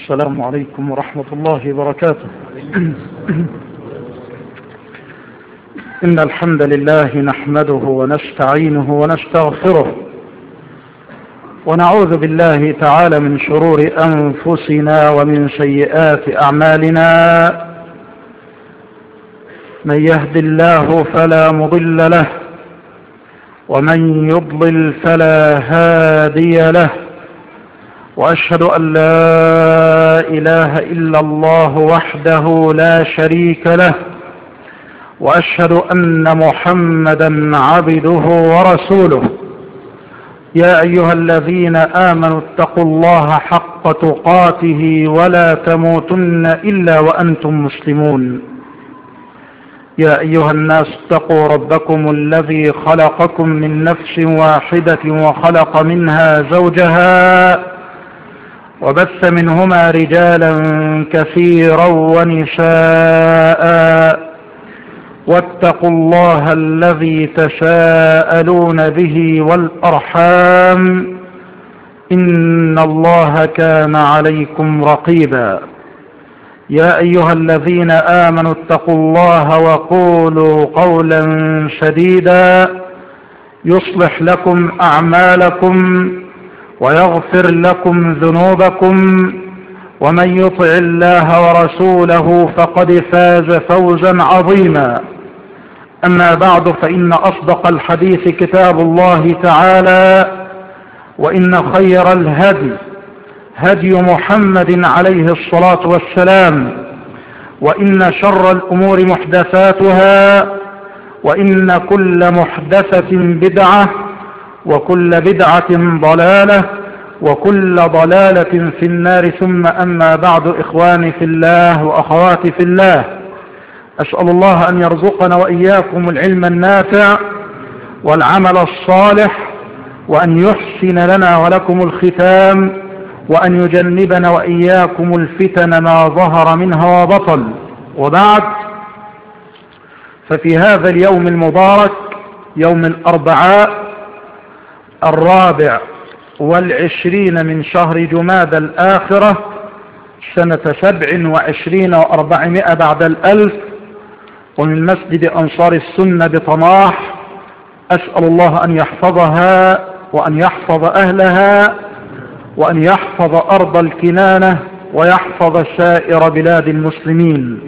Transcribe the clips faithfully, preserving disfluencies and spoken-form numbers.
السلام عليكم ورحمة الله وبركاته. إن الحمد لله نحمده ونستعينه ونستغفره ونعوذ بالله تعالى من شرور أنفسنا ومن سيئات أعمالنا. من يهد الله فلا مضل له ومن يضلل فلا هادي له، وأشهد أن لا إله إلا الله وحده لا شريك له، وأشهد أن محمدا عبده ورسوله. يا أيها الذين آمنوا اتقوا الله حق تقاته ولا تموتن إلا وأنتم مسلمون. يا أيها الناس اتقوا ربكم الذي خلقكم من نفس واحدة وخلق منها زوجها وبث منهما رجالا كثيرا ونساء، واتقوا الله الذي تساءلون به والأرحام إن الله كان عليكم رقيبا. يا أيها الذين آمنوا اتقوا الله وقولوا قولا سديدا يصلح لكم أعمالكم ويغفر لكم ذنوبكم، ومن يطع الله ورسوله فقد فاز فوزا عظيما. أما بعد، فإن أصدق الحديث كتاب الله تعالى، وإن خير الهدي هدي محمد عليه الصلاة والسلام، وإن شر الأمور محدثاتها، وإن كل محدثة بدعة، وكل بدعة ضلالة، وكل ضلالة في النار. ثم أما بعد، إخواني في الله وأخواتي في الله، أسأل الله أن يرزقنا وإياكم العلم النافع والعمل الصالح، وأن يحسن لنا ولكم الختام، وأن يجنبنا وإياكم الفتن ما ظهر منها وبطن. وبعد، ففي هذا اليوم المبارك، يوم الأربعاء الرابع والعشرين من شهر جمادى الآخرة سنة سبع وعشرين وأربعمائة بعد الألف، ومن مسجد أنصار السنة بطماح، أسأل الله أن يحفظها وأن يحفظ أهلها وأن يحفظ أرض الكنانة ويحفظ سائر بلاد المسلمين.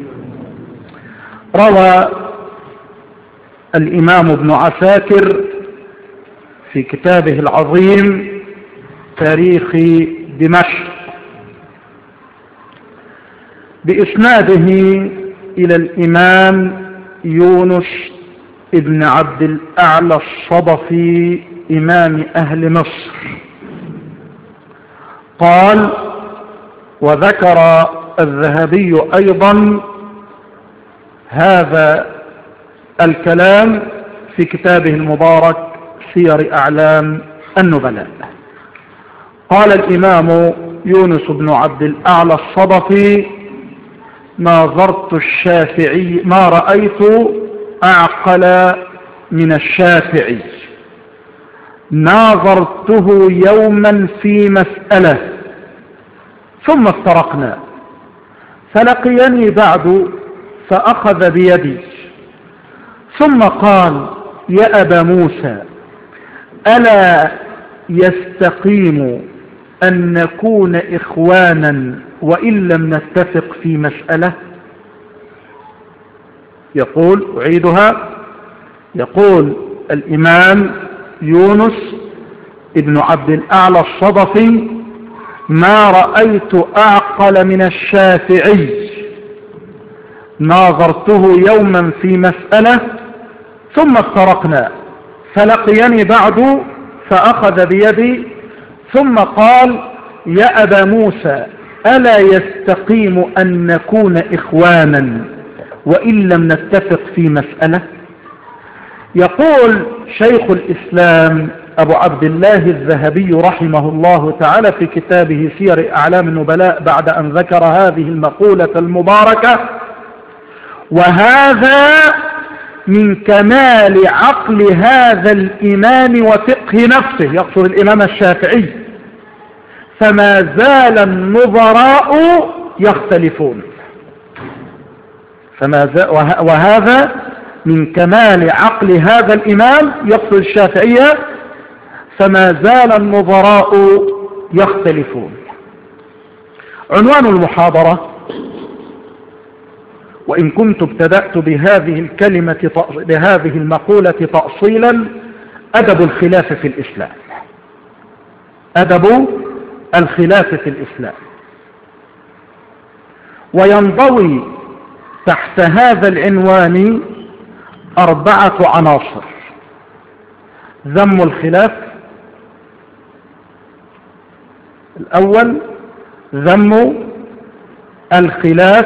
روى الإمام ابن عساكر في كتابه العظيم تاريخ دمشق بإسناده إلى الإمام يونس ابن عبد الأعلى الصدفي إمام أهل مصر قال: وذكر الذهبي أيضا هذا الكلام في كتابه المبارك سير أعلام النبلاء. قال الإمام يونس بن عبد الأعلى الصدفي: ناظرت الشافعي ما رأيت أعقل من الشافعي، ناظرته يوما في مسألة ثم افترقنا، فلقيني بعد فأخذ بيدي ثم قال: يا أبا موسى، ألا يستقيم أن نكون إخوانا وإن لم نتفق في مسألة؟ يقول، أعيدها، يقول الإمام يونس ابن عبد الأعلى الصدفي: ما رأيت أعقل من الشافعي، ناظرته يوما في مسألة ثم افترقنا، فلقيني بعد فأخذ بيدي ثم قال: يا أبا موسى، ألا يستقيم أن نكون إخوانا وإن لم نتفق في مسألة؟ يقول شيخ الإسلام أبو عبد الله الذهبي رحمه الله تعالى في كتابه سير أعلام النبلاء بعد أن ذكر هذه المقولة المباركة: وهذا من كمال عقل هذا الإمام وفقه نفسه، يقصد الإمام الشافعي، فما زال النظراء يختلفون. فما زال، وهذا من كمال عقل هذا الإمام، يقصد الشافعية، فما زال النظراء يختلفون. عنوان المحاضرة، وإن كنت ابتدأت بهذه الكلمة بهذه المقولة تأصيلا، أدب الخلاف في الإسلام. أدب الخلاف في الإسلام. وينضوي تحت هذا العنوان أربعة عناصر: ذم الخلاف، الأول ذم الخلاف،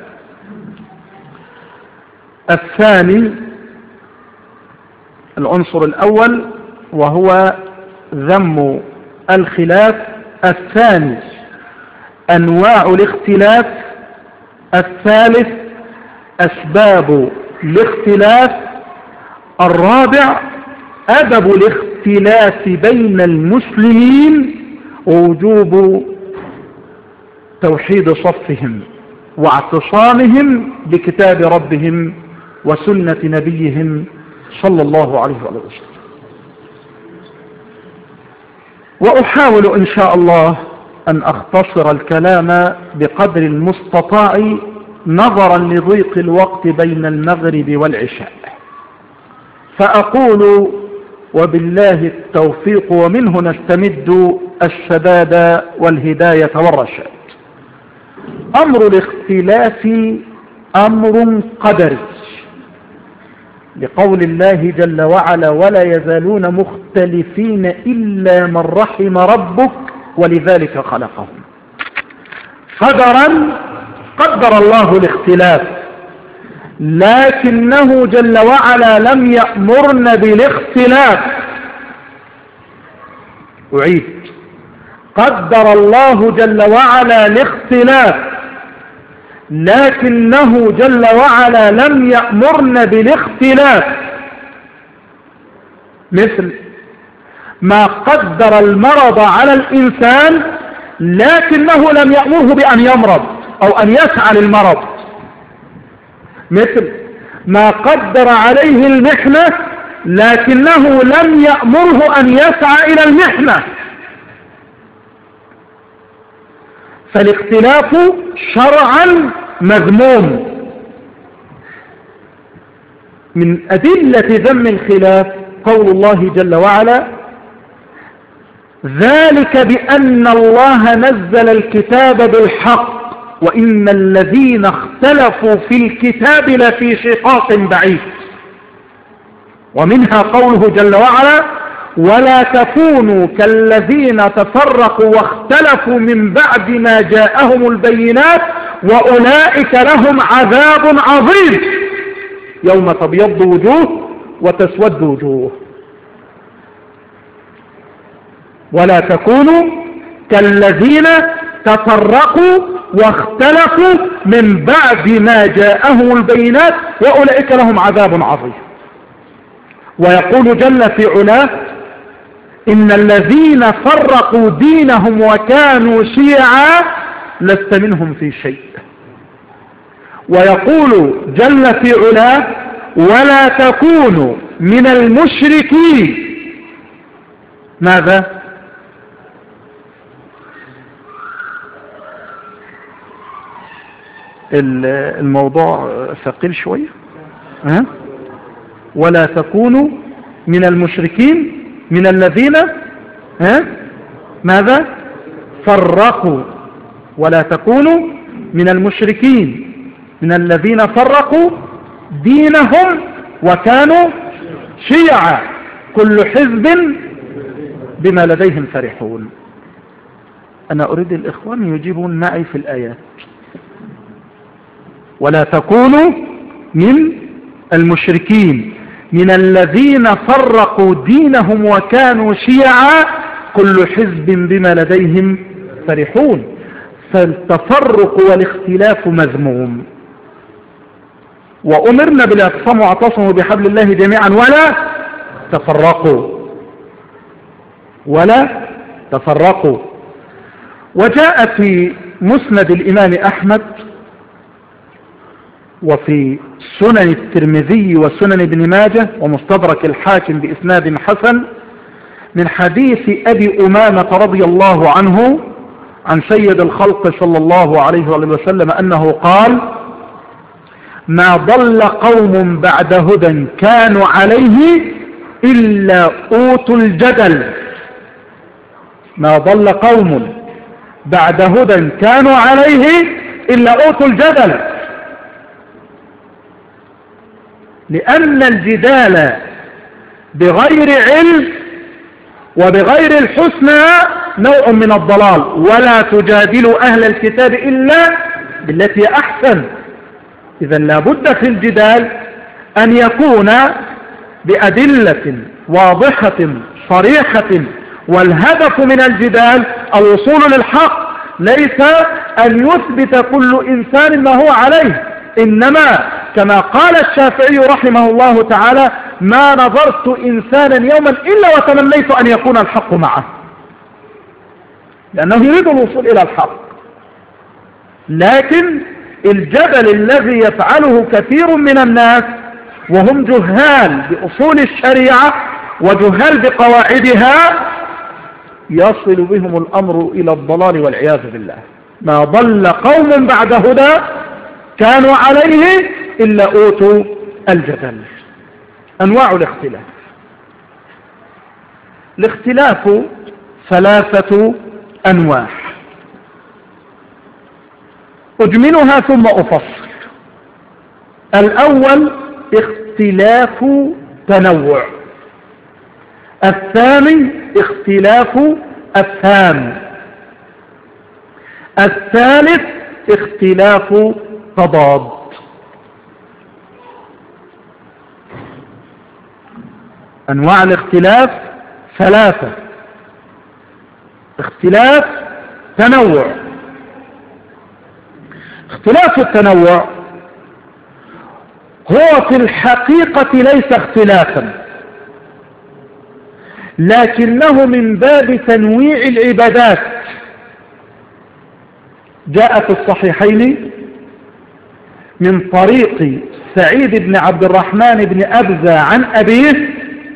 الثاني العنصر الأول وهو ذم الخلاف، الثاني أنواع الاختلاف، الثالث أسباب الاختلاف، الرابع أدب الاختلاف بين المسلمين ووجوب توحيد صفهم واعتصامهم بكتاب ربهم وسنة نبيهم صلى الله عليه وسلم. وأحاول إن شاء الله أن أختصر الكلام بقدر المستطاع نظرا لضيق الوقت بين المغرب والعشاء، فأقول وبالله التوفيق ومنه نستمد السداد والهداية والرشاد. أمر الاختلاف أمر قدري، لقول الله جل وعلا: ولا يزالون مختلفين إلا من رحم ربك ولذلك خلقهم. قدرا قدر الله الاختلاف، لكنه جل وعلا لم يأمرنا بالاختلاف. أعيد: قدر الله جل وعلا الاختلاف، لكنه جل وعلا لم يأمرنا بالاختلاف، مثل ما قدر المرض على الإنسان لكنه لم يأمره بأن يمرض أو أن يسعى للمرض، مثل ما قدر عليه المحنة لكنه لم يأمره أن يسعى إلى المحنة. فالاختلاف شرعا مذموم. من أدلة ذم الخلاف قول الله جل وعلا: ذلك بأن الله نزل الكتاب بالحق وإن الذين اختلفوا في الكتاب لفي شقاق بعيد. ومنها قوله جل وعلا: ولا تكونوا كالذين تفرقوا واختلفوا من بعد ما جاءهم البينات وأولئك لهم عذاب عظيم يوم تبيض وجوه وتسود وجوه. ولا تكونوا كالذين تفرقوا واختلفوا من بعد ما جاءهم البينات وأولئك لهم عذاب عظيم. ويقول جل في علاه: إن الذين فرقوا دينهم وكانوا شيعا لست منهم في شيء. ويقول جل في علاه: ولا تكونوا من المشركين. ماذا؟ الموضوع ثقيل شوية. ها؟ ولا تكونوا من المشركين من الذين ها؟ ماذا؟ فرقوا. ولا تكونوا من المشركين من الذين فرقوا دينهم وكانوا شيعا كل حزب بما لديهم فرحون. أنا أريد الإخوان يجيبون معي في الآيات. ولا تكونوا من المشركين من الذين فرقوا دينهم وكانوا شيعا كل حزب بما لديهم فرحون. فالتفرق والاختلاف مذموم، وأمرنا بالاعتصام واعتصموا بحبل الله جميعا ولا تفرقوا ولا تفرقوا. وجاء في مسند الإمام أحمد وفي سنن الترمذي وسنن ابن ماجه ومستدرك الحاكم بإسناد حسن من حديث أبي أمامة رضي الله عنه عن سيد الخلق صلى الله عليه وسلم أنه قال: ما ضل قوم بعد هدى كانوا عليه إلا أوتوا الجدل. ما ضل قوم بعد هدى كانوا عليه إلا أوتوا الجدل، لأن الجدال بغير علم وبغير الحسنى نوع من الضلال، ولا تجادلوا أهل الكتاب إلا بالتي أحسن. إذا لابد في الجدال أن يكون بأدلة واضحة صريحة، والهدف من الجدال الوصول للحق، ليس أن يثبت كل إنسان ما هو عليه، إنما كما قال الشافعي رحمه الله تعالى: ما نظرت إنسانا يوما إلا وتمنيت أن يكون الحق معه، لأنه يريد الوصول إلى الحق. لكن الجدل الذي يفعله كثير من الناس وهم جهال بأصول الشريعة وجهال بقواعدها يصل بهم الأمر إلى الضلال والعياذ بالله. ما ضل قوم بعد هدى كانوا عليه إلا أوتوا الجدل. أنواع الاختلاف: الاختلاف ثلاثة أنواع، أجملها ثم أفصل. الأول اختلاف تنوع، الثاني اختلاف أفهام، الثالث اختلاف تضاد. أنواع الاختلاف ثلاثة: اختلاف تنوع. اختلاف التنوع هو في الحقيقة ليس اختلافا، لكنه من باب تنويع العبادات. جاء في الصحيحين من طريق سعيد بن عبد الرحمن بن أبزة عن أبيه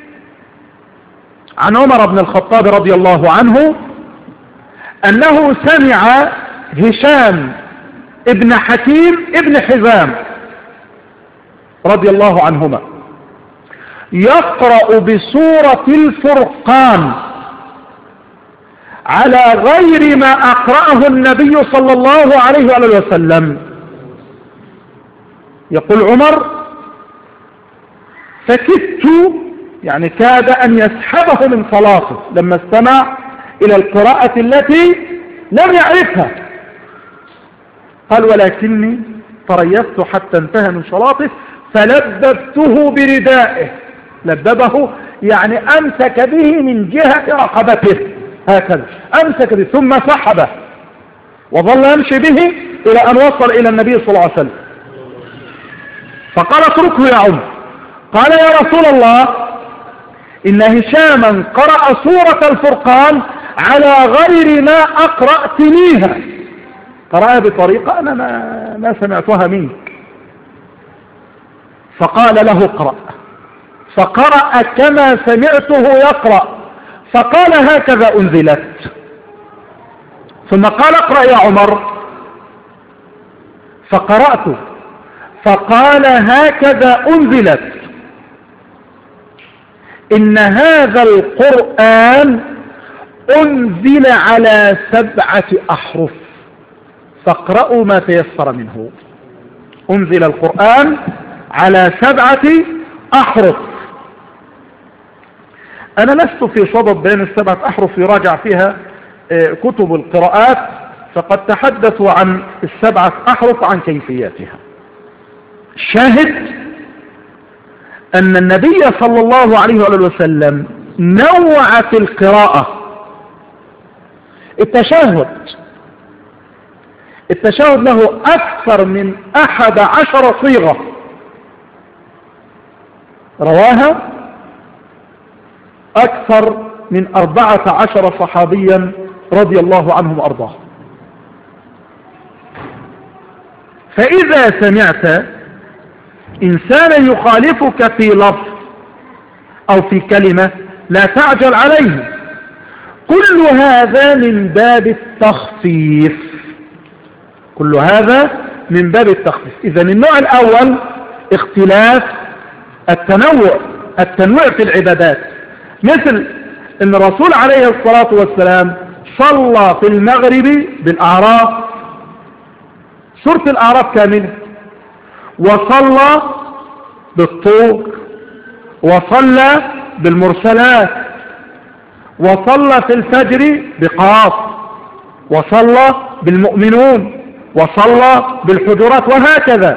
عن عمر بن الخطاب رضي الله عنه أنه سمع هشام ابن حكيم ابن حزام رضي الله عنهما يقرأ بسورة الفرقان على غير ما أقرأه النبي صلى الله عليه وآله وسلم. يقول عمر: فكدت، يعني كاد أن يسحبه من صلاته لما استمع إلى القراءة التي لم يعرفها. قال: ولكني تريثت حتى انتهى من صلاته فلببته بردائه. لببه يعني أمسك به من جهة رقبته هكذا، أمسك به ثم سحبه وظل يمشي به إلى أن وصل إلى النبي صلى الله عليه وسلم. فقال: اتركه يا عمر. قال: يا رسول الله، إن هشاما قرأ سورة الفرقان على غير ما أقرأتنيها، قرأها بطريقة أنا ما, ما سمعتها منك. فقال له: اقرأ. فقرأ كما سمعته يقرأ، فقال: هكذا أنزلت. ثم قال: اقرأ يا عمر. فقرأت فقال: هكذا أنزلت. إن هذا القرآن أنزل على سبعة أحرف فاقرأوا ما تيسر منه. أنزل القرآن على سبعة أحرف. أنا لست في صدد بين السبعة أحرف يراجع فيها كتب القراءات، فقد تحدثوا عن السبعة أحرف عن كيفياتها. شاهد أن النبي صلى الله عليه وآله وسلم نوع في القراءة. التشهد التشهد له أكثر من أحد عشر صيغة رواها أكثر من أربعة عشر صحابيا رضي الله عنهم وأرضاهم. فإذا سمعت إنسانا يخالفك في لفظ أو في كلمة لا تعجل عليه. كل هذا من باب التخفيف، كل هذا من باب التخفيف. إذن النوع الأول اختلاف التنوع، التنوع في العبادات، مثل ان الرسول عليه الصلاة والسلام صلى في المغرب بالأعراف، سورة الأعراف كاملة، وصلى بالطور، وصلى بالمرسلات، وصلى في الفجر بقاف، وصلى بالمؤمنون، وصلى بالحجرات، وهكذا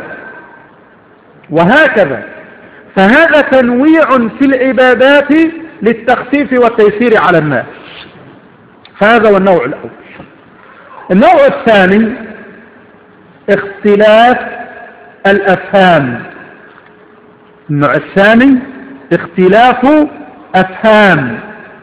وهكذا. فهذا تنويع في العبادات للتخفيف والتيسير على الناس. فهذا هو النوع الأول. النوع الثاني اختلاف الأفهام. النوع الثاني اختلاف أفهام.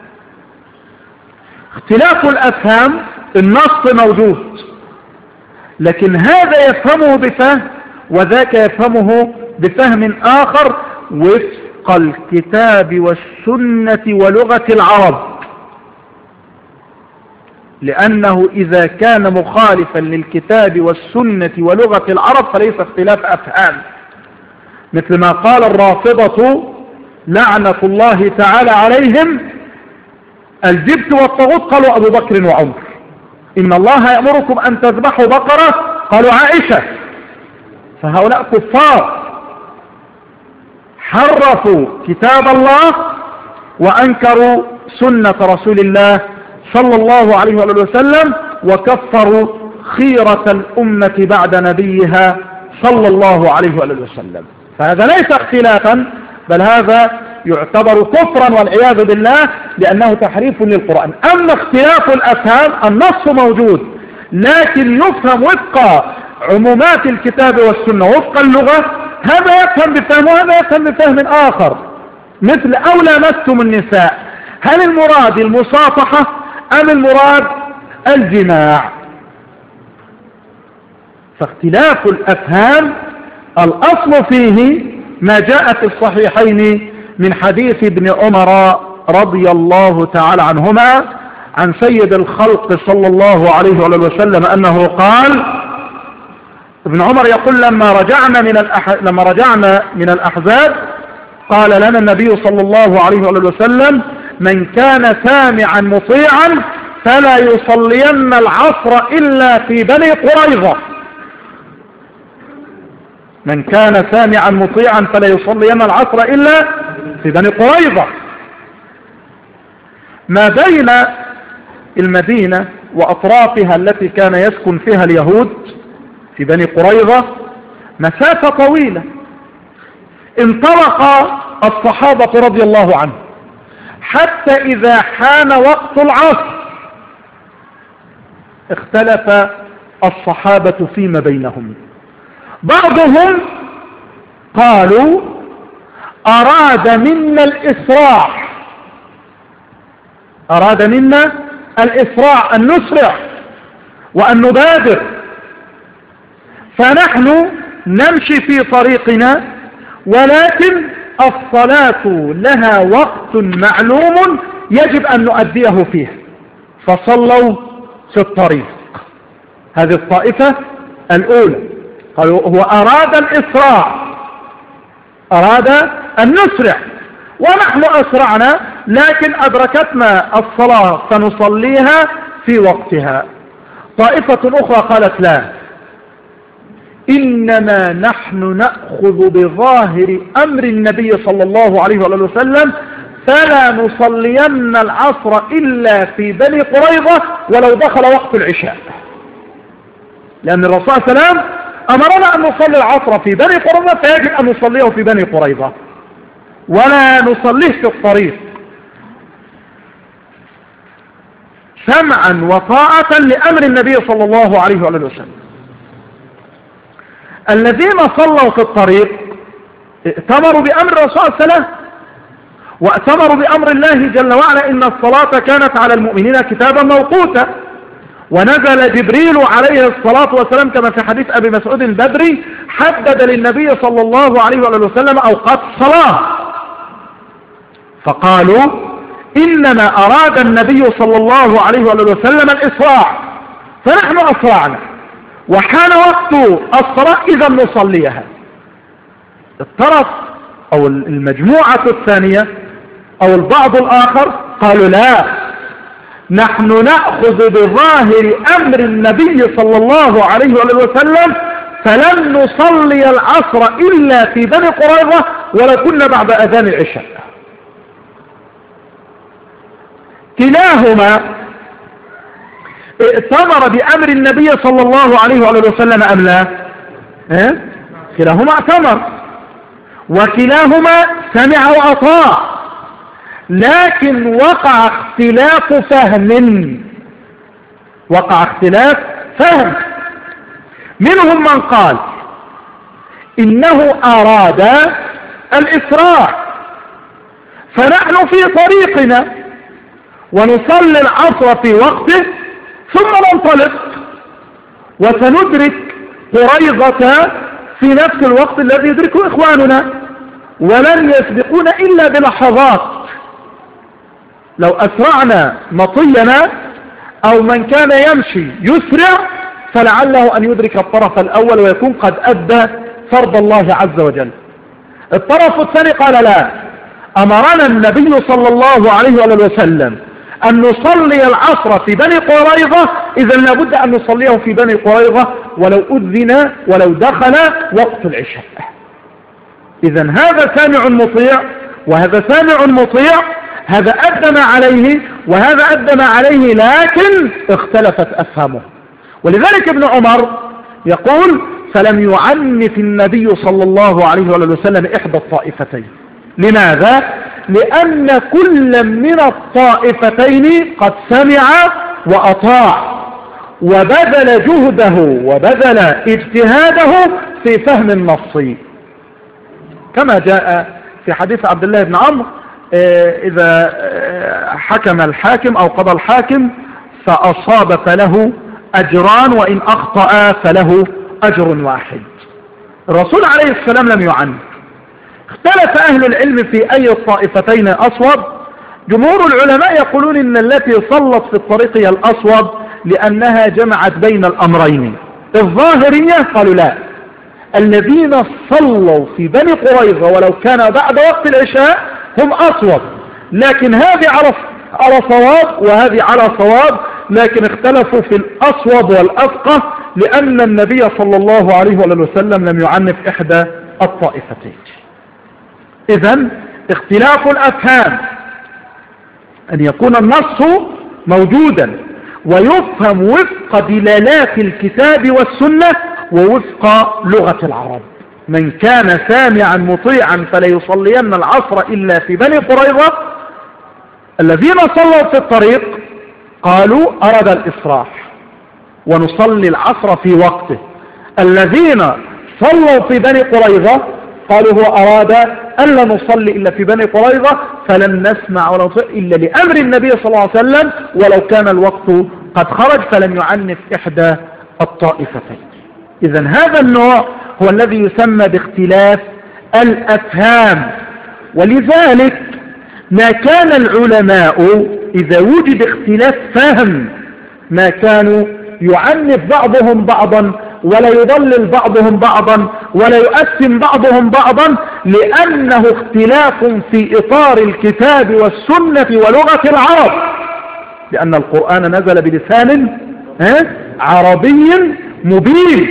اختلاف الأفهام، النص موجود لكن هذا يفهمه بفهم وذاك يفهمه بفهم آخر وفق الكتاب والسنة ولغة العرب، لأنه إذا كان مخالفا للكتاب والسنة ولغة العرب فليس اختلاف أفهام، مثل ما قال الرافضة لعنة الله تعالى عليهم: الجبت والطاغوت قالوا أبو بكر وعمر، إن الله يأمركم أن تذبحوا بقرة قالوا عائشة. فهؤلاء كفار حرفوا كتاب الله وأنكروا سنة رسول الله صلى الله عليه وسلم، وكفروا خيرة الأمة بعد نبيها صلى الله عليه وسلم. فهذا ليس اختلافا، بل هذا يعتبر كفرا والعياذ بالله، لأنه تحريف للقرآن. أما اختلاف الأفهام، النص موجود لكن يفهم وفق عمومات الكتاب والسنة وفق اللغة، هذا يفهم بفهم وهذا يفهم بفهم آخر. مثل أو لامستم النساء، هل المراد المصافحة أم المراد الجماع؟ فاختلاف الأفهام الأصل فيه ما جاء في الصحيحين من حديث ابن عمر رضي الله تعالى عنهما عن سيد الخلق صلى الله عليه وسلم أنه قال: ابن عمر يقول: لما رجعنا من الأح... لما رجعنا من الأحزاب قال لنا النبي صلى الله عليه وسلم: من كان سامعا مطيعا فلا يصلين العصر إلا في بني قريظة. من كان سامعا مطيعا فلا يصلين العصر إلا في بني قريظة. ما بين المدينة وأطرافها التي كان يسكن فيها اليهود في بني قريظة مسافة طويلة. انطلق الصحابة رضي الله عنهم حتى إذا حان وقت العصر اختلف الصحابة فيما بينهم. بعضهم قالوا أراد منا الإسراع، أراد منا الإسراع أن نسرع وأن نبادر، فنحن نمشي في طريقنا ولكن الصلاة لها وقت معلوم يجب أن نؤديه فيه، فصلوا في الطريق. هذه الطائفة الأولى قالوا هو أراد الإسراع، أراد أن نسرع، ونحن أسرعنا لكن أدركتنا الصلاة فنصليها في وقتها. طائفة أخرى قالت لا، إنما نحن نأخذ بظاهر أمر النبي صلى الله عليه وسلم فلا نصلين العصر إلا في بني قريظة ولو دخل وقت العشاء، لأن الرسول صلى الله عليه وسلم أمرنا أن نصلي العصر في بني قريظة فيجب أن نصليه في بني قريظة ولا نصليه في الطريق، سمعا وطاعة لأمر النبي صلى الله عليه وسلم. الذين صلوا في الطريق ائتمروا بأمر الرسول صلى الله عليه وسلم وائتمروا بأمر الله جل وعلا: إن الصلاة كانت على المؤمنين كتابا موقوتا. ونزل جبريل عليه الصلاة والسلام كما في حديث أبي مسعود البدري، حدد للنبي صلى الله عليه وسلم أوقات الصلاة، فقالوا إنما أراد النبي صلى الله عليه وسلم الإسراع، فنحن أسرعنا وحان وقت الصلاة إذا نصليها. الطرف أو المجموعة الثانية أو البعض الآخر قالوا لا، نحن نأخذ بظاهر أمر النبي صلى الله عليه وسلم، فلن نصلي العصر إلا في بني قريظة ولو كنا بعد أذان العشاء. كلاهما ائتمر بأمر النبي صلى الله عليه وسلم أم لا؟ اه؟ كلاهما ائتمر وكلاهما سمع وأطاع، لكن وقع اختلاف فهم وقع اختلاف فهم منهم من قال إنه أراد الإسراع، فنحن في طريقنا ونصلي العصر في وقته ثم ننطلق وسندرك قريظة في نفس الوقت الذي يدركه إخواننا، ولن يسبقون إلا بلحظات. لو أسرعنا مطينا أو من كان يمشي يسرع فلعله أن يدرك الطرف الأول ويكون قد أدى فرض الله عز وجل. الطرف الثاني قال لا، أمرنا النبي صلى الله عليه وسلم أن نصلي العصر في بني قريظة، إذا لابد أن نصليه في بني قريظة ولو أذن ولو دخل وقت العشاء. إذا هذا سامع مطيع وهذا سامع مطيع، هذا أدى ما عليه وهذا أدى ما عليه، لكن اختلفت أفهامه. ولذلك ابن عمر يقول فلم يعنف النبي صلى الله عليه وسلم إحدى الطائفتين. لماذا؟ لأن كل من الطائفتين قد سمع وأطاع وبذل جهده وبذل اجتهاده في فهم النص، كما جاء في حديث عبد الله بن عمرو إذا حكم الحاكم أو قضى الحاكم فأصاب فله أجران وإن أخطأ فله أجر واحد. الرسول عليه السلام لم يعنف. اختلف أهل العلم في أي الطائفتين أصوب. جمهور العلماء يقولون إن التي صلت في الطريق هي الأصوب لأنها جمعت بين الأمرين. الظاهرية قالوا لا، الذين صلوا في بني قريظة ولو كان بعد وقت العشاء هم أصوب، لكن هذه على على صواب وهذه على صواب، لكن اختلفوا في الأصوب والأفقه لأن النبي صلى الله عليه وسلم لم يعنف إحدى الطائفتين. إذن اختلاف الأفهام أن يكون النص موجودا ويفهم وفق دلالات الكتاب والسنة ووفق لغة العرب. من كان سامعا مطيعا فلا يصلين العصر إلا في بني قريظة. الذين صلوا في الطريق قالوا أراد الإسراح ونصلي العصر في وقته. الذين صلوا في بني قريظة قالوا هو أراد ألا نصلي إلا في بني قريظة، فلن نسمع ولا نطيع إلا لأمر النبي صلى الله عليه وسلم ولو كان الوقت قد خرج، فلم يعنف إحدى الطائفتين. إذن هذا النوع هو الذي يسمى باختلاف الأفهام. ولذلك ما كان العلماء إذا وجد اختلاف فهم ما كانوا يعنف بعضهم بعضا ولا يضلل بعضهم بعضا ولا يؤثم بعضهم بعضا، لأنه اختلاف في إطار الكتاب والسنة ولغة العرب، لأن القرآن نزل بلسان عربي مبين،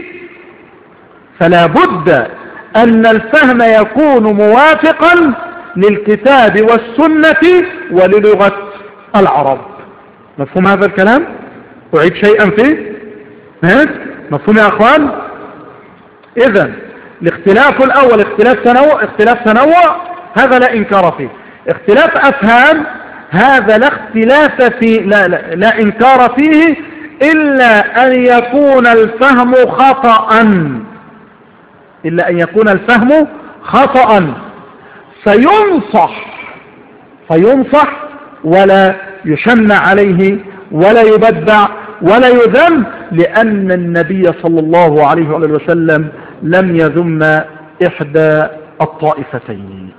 فلا بد أن الفهم يكون موافقا للكتاب والسنة وللغة العرب. مفهوم هذا الكلام؟ أعيد شيئا فيه؟ مفهوم يا أخوان؟ إذن الاختلاف الأول اختلاف تنوع، اختلاف تنوع هذا لا إنكار فيه. اختلاف أفهام هذا لا اختلاف فيه، لا, لا, لا إنكار فيه إلا أن يكون الفهم خطأ، إلا أن يكون الفهم خطأ فينصح فينصح ولا يشن عليه ولا يبدع ولا يذم، لأن النبي صلى الله عليه وسلم لم يذم إحدى الطائفتين.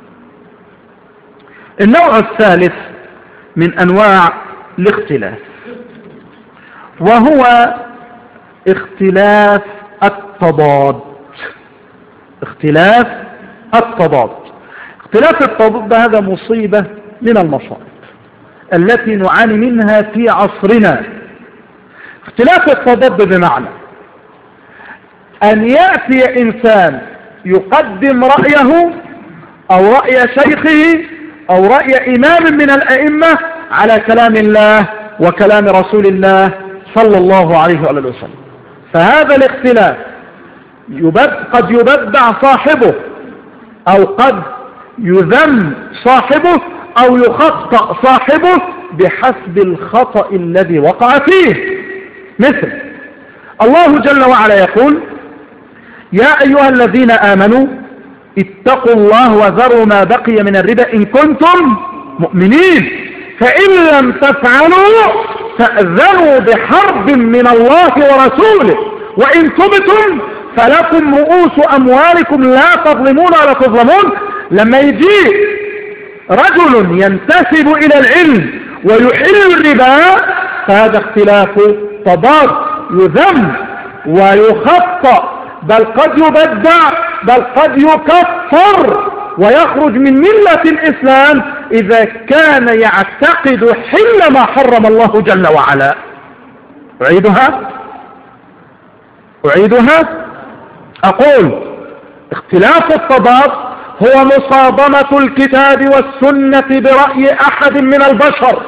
النوع الثالث من أنواع الاختلاف وهو اختلاف التضاد. اختلاف التضاد اختلاف التضاد هذا مصيبة من المصائب التي نعاني منها في عصرنا. اختلاف التضاد بمعنى أن يأتي إنسان يقدم رأيه أو رأي شيخه أو رأي إمام من الأئمة على كلام الله وكلام رسول الله صلى الله عليه وآله وسلم، فهذا الاختلاف يبد قد يبدع صاحبه أو قد يذم صاحبه أو يخطأ صاحبه بحسب الخطأ الذي وقع فيه. مثل الله جل وعلا يقول: يا أيها الذين آمنوا اتقوا الله وذروا ما بقي من الربا إن كنتم مؤمنين، فإن لم تفعلوا فأذنوا بحرب من الله ورسوله، وإن تبتم فلكم رؤوس أموالكم لا تظلمون ولا تظلمون. لما يجي رجل ينتسب إلى العلم ويحل الربا فهذا اختلاف تضاد، يذم ويخطأ، بل قد يبدع، بل قد يكفر ويخرج من ملة الإسلام إذا كان يعتقد حل ما حرم الله جل وعلا. أعيدها أعيدها أقول: اختلاف التضاد هو مصادمة الكتاب والسنة برأي أحد من البشر.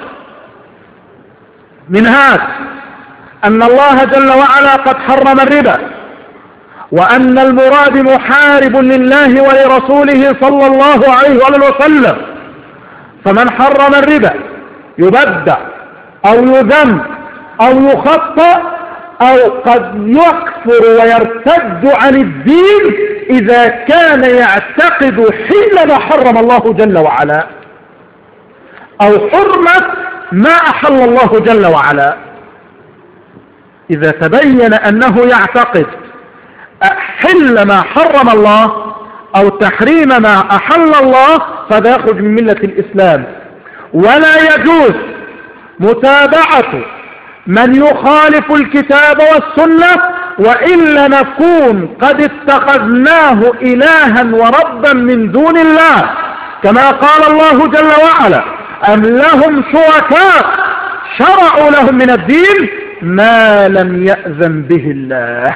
من هذا أن الله جل وعلا قد حرم الربا، وأن المراد محارب لله ولرسوله صلى الله عليه وسلم، فمن حرم الربا يبدع أو يذم أو يخطأ أو قد يكفر ويرتد عن الدين إذا كان يعتقد حل ما حرم الله جل وعلا أو حرمة ما أحل الله جل وعلا. إذا تبين أنه يعتقد حل ما حرم الله أو تحريم ما أحل الله فهذا يخرج من ملة الإسلام. ولا يجوز متابعة من يخالف الكتاب والسنة وإلا نكون قد اتخذناه إلها وربا من دون الله، كما قال الله جل وعلا: أم لهم شركاء شرعوا لهم من الدين ما لم يأذن به الله.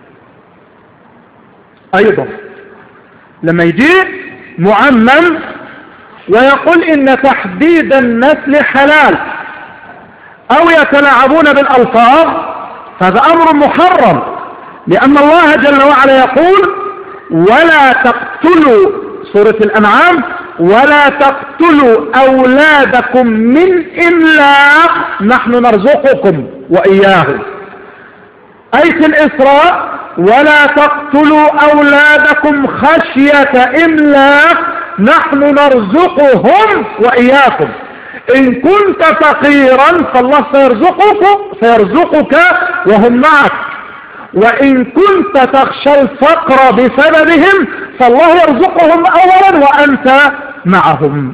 أيضا لما يجي معمم ويقول إن تحديد النسل حلال أو يتلاعبون بالألفاظ فهذا أمر محرم، لأن الله جل وعلا يقول: ولا تقتلوا، سورة الأنعام: ولا تقتلوا أولادكم من إملاق نحن نرزقكم وإياهم. آية الإسراء: ولا تقتلوا أولادكم خشية إملاق نحن نرزقهم وإياكم. إن كنت فقيرا فالله سيرزقك سيرزقك وهم معك، وإن كنت تخشى الفقر بسببهم فالله يرزقهم أولا وأنت معهم.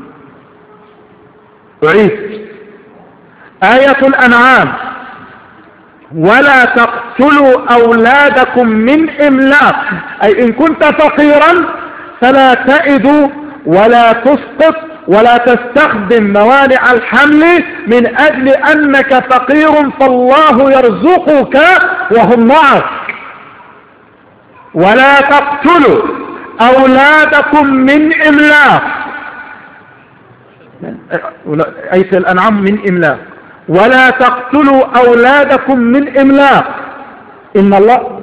أعيد آية الأنعام: ولا تقتلوا أولادكم من إملاق، أي إن كنت فقيرا فلا تئد ولا تسقط ولا تستخدم موانع الحمل من أجل أنك فقير فالله يرزقك وهم معك. ولا تقتلوا أولادكم من إملاق، آية الأنعام من إملاق: ولا تقتلوا أولادكم من إملاق. إن الله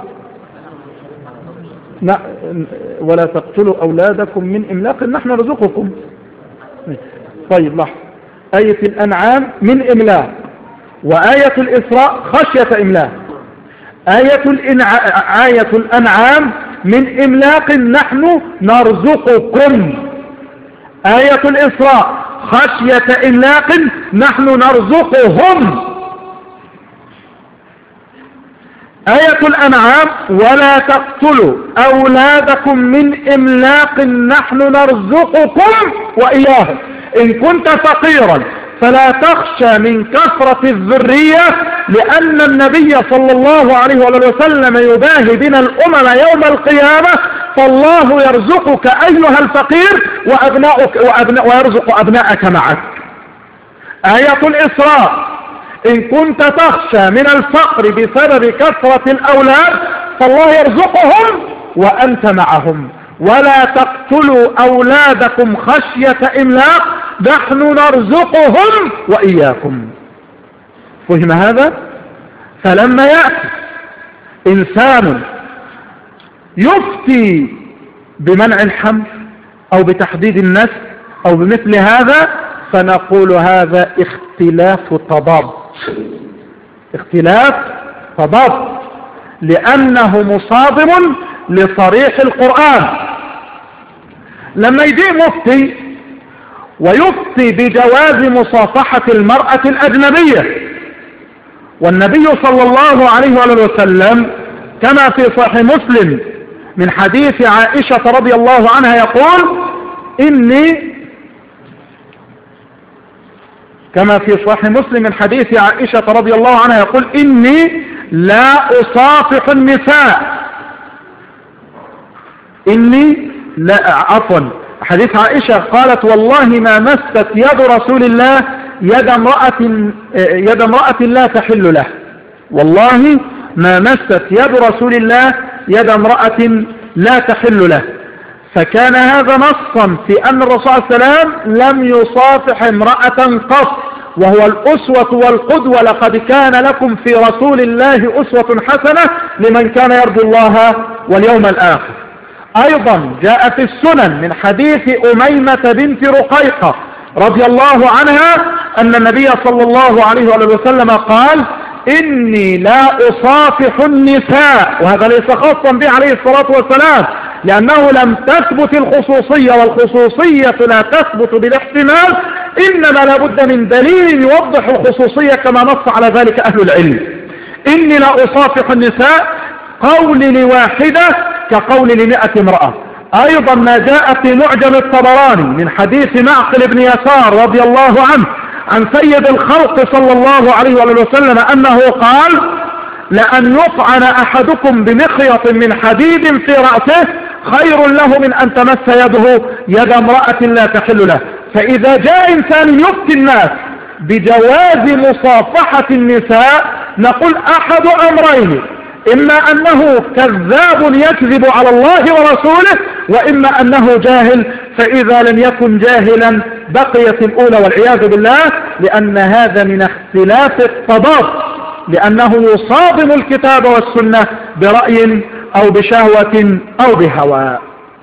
لا، ولا تقتلوا أولادكم من إملاق نحن نرزقكم. طيب لحظة، آية الأنعام من إملاق، وآية الإسراء خشية إملاق. آية, الإنع... آية الأنعام من إملاق نحن نرزقكم، آية الإسراء خشية إملاق نحن نرزقهم. آية الأنعام: ولا تقتلوا أولادكم من إملاق نحن نرزقكم وإياهم إن كنت فقيرا فلا تخشى من كثرة الذرية، لأن النبي صلى الله عليه وسلم يباهي بنا الأمم يوم القيامة، فالله يرزقك أيها الفقير وأبناؤك وأبناء ويرزق أبناءك معك. آية الإسراء: إن كنت تخشى من الفقر بسبب كثرة الأولاد فالله يرزقهم وأنت معهم. ولا تقتلوا أولادكم خشية إملاق نحن نرزقهم وإياكم. فهم هذا؟ فلما يأتي إنسان يفتي بمنع الحمل أو بتحديد النسل أو بمثل هذا فنقول هذا اختلاف تضاد، اختلاف تضاد، لأنه مصادم لصريح القرآن. لما يجي مفتي ويفتي بجواز مصافحة المرأة الأجنبية، والنبي صلى الله عليه وسلم كما في صحيح مسلم من حديث عائشة رضي الله عنها يقول: إني كما في صحيح مسلم من حديث عائشة رضي الله عنها يقول: إني لا أصافح النساء، إني لا عفوا حديث عائشة قالت: والله ما مست يد رسول الله يد امرأة يد امرأة لا تحل له، والله ما مست يد رسول الله يد امرأة لا تحل له. فكان هذا نصا في أن الرسول صلى الله عليه وسلم لم يصافح امرأة قط، وهو الأسوة والقدوة: لقد كان لكم في رسول الله أسوة حسنة لمن كان يرجو الله واليوم الآخر. أيضا جاء في السنن من حديث أميمة بنت رقيقة رضي الله عنها أن النبي صلى الله عليه وسلم قال: إني لا أصافح النساء، وهذا ليس خاصا به عليه الصلاة والسلام، لأنه لم تثبت الخصوصية، والخصوصية لا تثبت بالاحتمال، إنما لابد من دليل يوضح الخصوصية كما نص على ذلك أهل العلم. إني لا أصافح النساء قول لواحدة كقول لمئة امرأة. أيضا ما جاء في معجم الطبراني من حديث معقل بن يسار رضي الله عنه عن سيد الخلق صلى الله عليه وسلم أنه قال: لأن يطعن أحدكم بمخيط من حديد في رأسه خير له من أن تمس يده يد امرأة لا تحل له. فإذا جاء إنسان يفتي الناس بجواز مصافحة النساء نقول أحد أمرين: إما أنه كذاب يكذب على الله ورسوله، وإما أنه جاهل. فإذا لم يكن جاهلا بقيت الأولى والعياذ بالله، لأن هذا من اختلاف التضاد، لأنه يصادم الكتاب والسنة برأي أو بشهوة أو بهوى.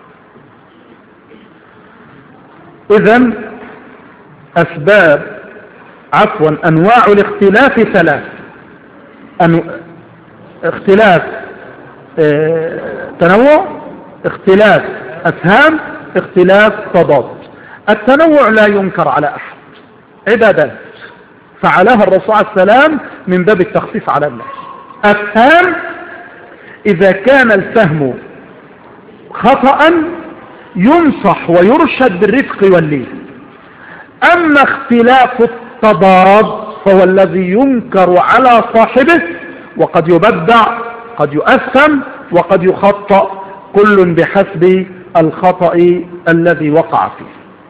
إذن أسباب عفوا أنواع الاختلاف ثلاث: أنو... اختلاف اه... تنوع، اختلاف أفهام، اختلاف تضاد. التنوع لا ينكر على أحد، عبادات فعلها الرسول عليه السلام من باب التخفيف على الناس. أفهام إذا كان الفهم خطأ ينصح ويرشد بالرفق واللين. أما اختلاف التضاد فهو الذي ينكر على صاحبه، وقد يبدع، قد يؤثم، وقد يخطأ، كل بحسب الخطأ الذي وقع فيه.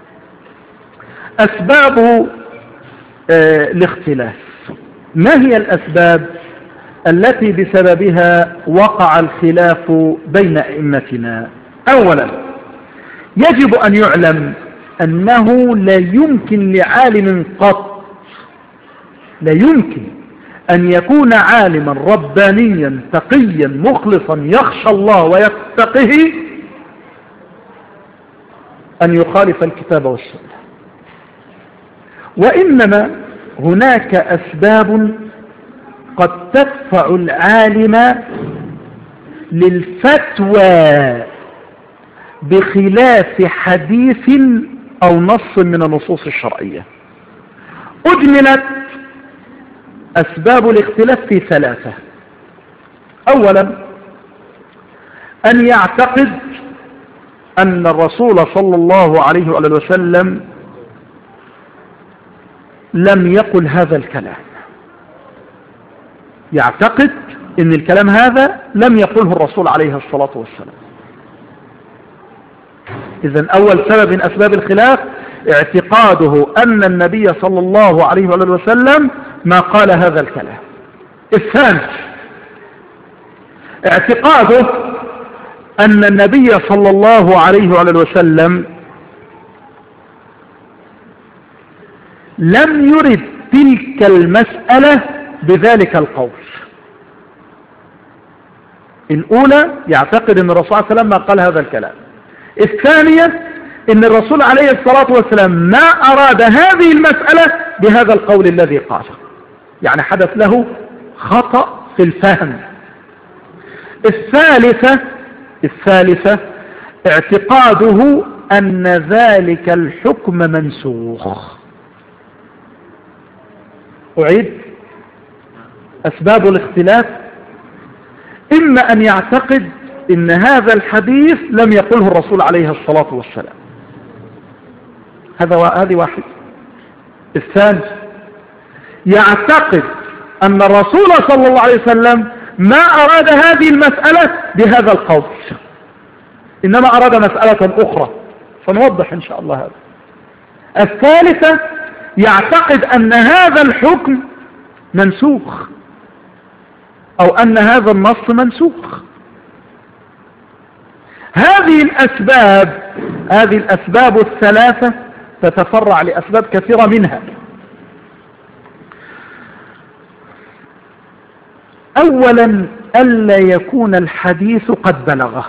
أسباب آه الاختلاف: ما هي الأسباب التي بسببها وقع الخلاف بين أئمتنا؟ أولا، يجب أن يعلم أنه لا يمكن لعالم قط لا يمكن أن يكون عالما ربانيا تقيا مخلصا يخشى الله ويتقه أن يخالف الكتاب والسنة، وإنما هناك أسباب قد تدفع العالم للفتوى بخلاف حديث أو نص من النصوص الشرعية. أجملت أسباب الاختلاف في ثلاثة. أولا أن يعتقد أن الرسول صلى الله عليه وآله وسلم لم يقل هذا الكلام، يعتقد أن الكلام هذا لم يقله الرسول عليه الصلاة والسلام. إذن أول سبب من أسباب الخلاف اعتقاده أن النبي صلى الله عليه وآله وسلم ما قال هذا الكلام. الثاني اعتقاده أن النبي صلى الله عليه وآله وسلم لم يرد تلك المسألة بذلك القول. الأولى يعتقد أن الرسول صلى الله عليه وسلم ما قال هذا الكلام. الثانية أن الرسول عليه الصلاة والسلام ما أراد هذه المسألة بهذا القول الذي قاله، يعني حدث له خطأ في الفهم. الثالثة الثالثة اعتقاده أن ذلك الحكم منسوخ. أعيد أسباب الاختلاف: إما أن يعتقد إن هذا الحديث لم يقله الرسول عليه الصلاة والسلام، هذا هذه واحد. الثاني يعتقد أن الرسول صلى الله عليه وسلم ما أراد هذه المسألة بهذا القول، إنما أراد مسألة أخرى، فنوضح إن شاء الله هذا. الثالثة يعتقد أن هذا الحكم منسوخ، أو أن هذا النص منسوخ. هذه الأسباب هذه الأسباب الثلاثة تتفرع لأسباب كثيرة منها. أولا ألا يكون الحديث قد بلغه.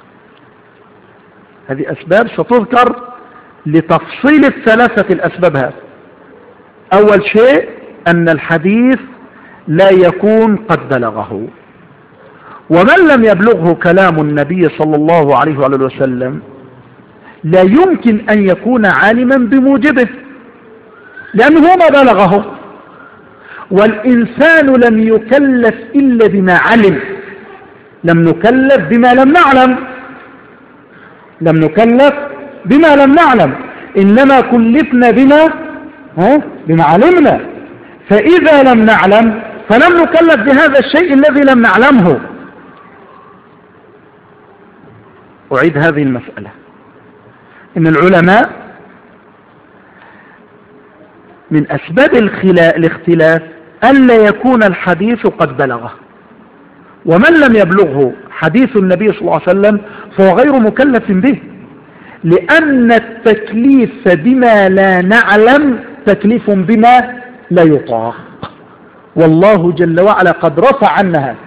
هذه أسباب ستذكر لتفصيل الثلاثة الأسباب هذه. أول شيء أن الحديث لا يكون قد بلغه، ومن لم يبلغه كلام النبي صلى الله عليه وآله وسلم لا يمكن أن يكون عالما بموجبه، لأنه هو ما بلغه، والإنسان لم يكلف إلا بما علم، لم نكلف بما لم نعلم لم نكلف بما لم نعلم إنما كلفنا بما ها بما علمنا، فإذا لم نعلم فلم نكلف بهذا الشيء الذي لم نعلمه. أعيد هذه المسألة: إن العلماء من أسباب الاختلاف ألا يكون الحديث قد بلغه، ومن لم يبلغه حديث النبي صلى الله عليه وسلم فهو غير مكلف به، لأن التكليف بما لا نعلم تكليف بما لا يطاق، والله جل وعلا قد رفع عنا هذا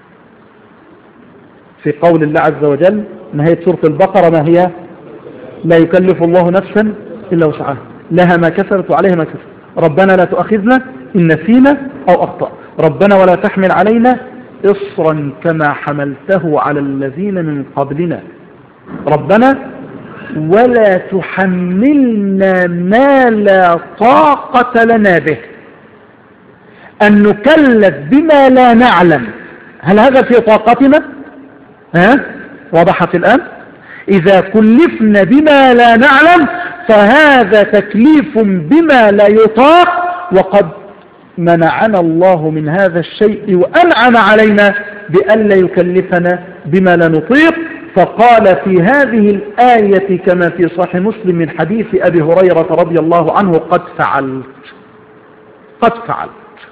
في قول الله عز وجل، نهاية سورة البقرة: ما هي؟ لا يكلف الله نفسا إلا وسعها، لها ما كسبت وعليها ما كسبت، ربنا لا تؤاخذنا إن نسينا أو أخطأ، ربنا ولا تحمل علينا إصرا كما حملته على الذين من قبلنا، ربنا ولا تحملنا ما لا طاقة لنا به. أن نكلف بما لا نعلم، هل هذا في طاقتنا؟ ها؟ وضحت الآن؟ إذا كلفنا بما لا نعلم فهذا تكليف بما لا يطاق، وقد منعنا الله من هذا الشيء وأنعم علينا بأن لا يكلفنا بما لا نطيق. فقال في هذه الآية كما في صحيح مسلم من حديث أبي هريرة رضي الله عنه: قد فعلت قد فعلت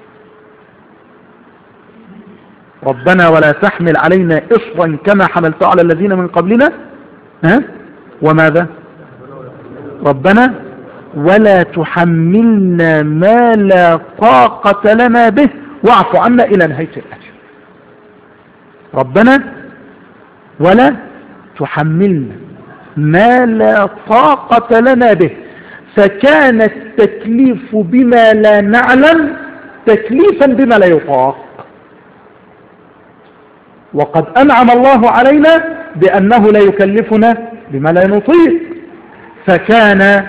ربنا ولا تحمل علينا إصرا كما حملته على الذين من قبلنا، ها؟ وماذا؟ ربنا ولا تحملنا ما لا طاقة لنا به واعف عنا إلى نهاية الآية. ربنا ولا تحملنا ما لا طاقة لنا به، فكان التكليف بما لا نعلم تكليفا بما لا يطاق، وقد أنعم الله علينا بأنه لا يكلفنا بما لا نطيق. فكان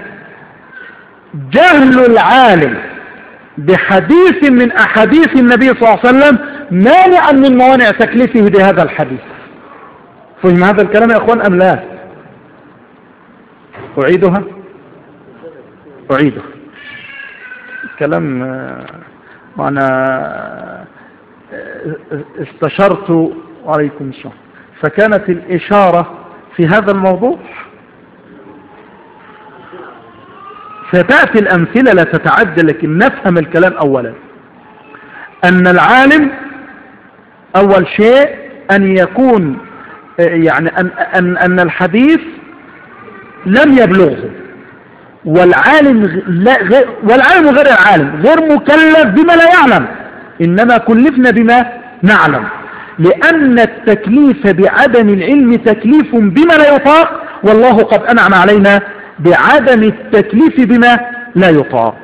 جهل العالم بحديث من أحاديث النبي صلى الله عليه وسلم مانعا من موانع تكليفه بهذا الحديث. فهم هذا الكلام يا أخوان أم لا؟ أعيدها أعيدها الكلام. وأنا استشرت عليكم السلام، فكانت الإشارة في هذا الموضوع. ستأتي الأمثلة لا تتعدى، لكن نفهم الكلام أولا. أن العالم أول شيء أن يكون يعني أن, أن, أن الحديث لم يبلغه، والعالم غير والعالم غير العالم غير مكلف بما لا يعلم، إنما كلفنا بما نعلم، لأن التكليف بعدم العلم تكليف بما لا يطاق، والله قد أنعم علينا بعدم التكليف بما لا يطاق.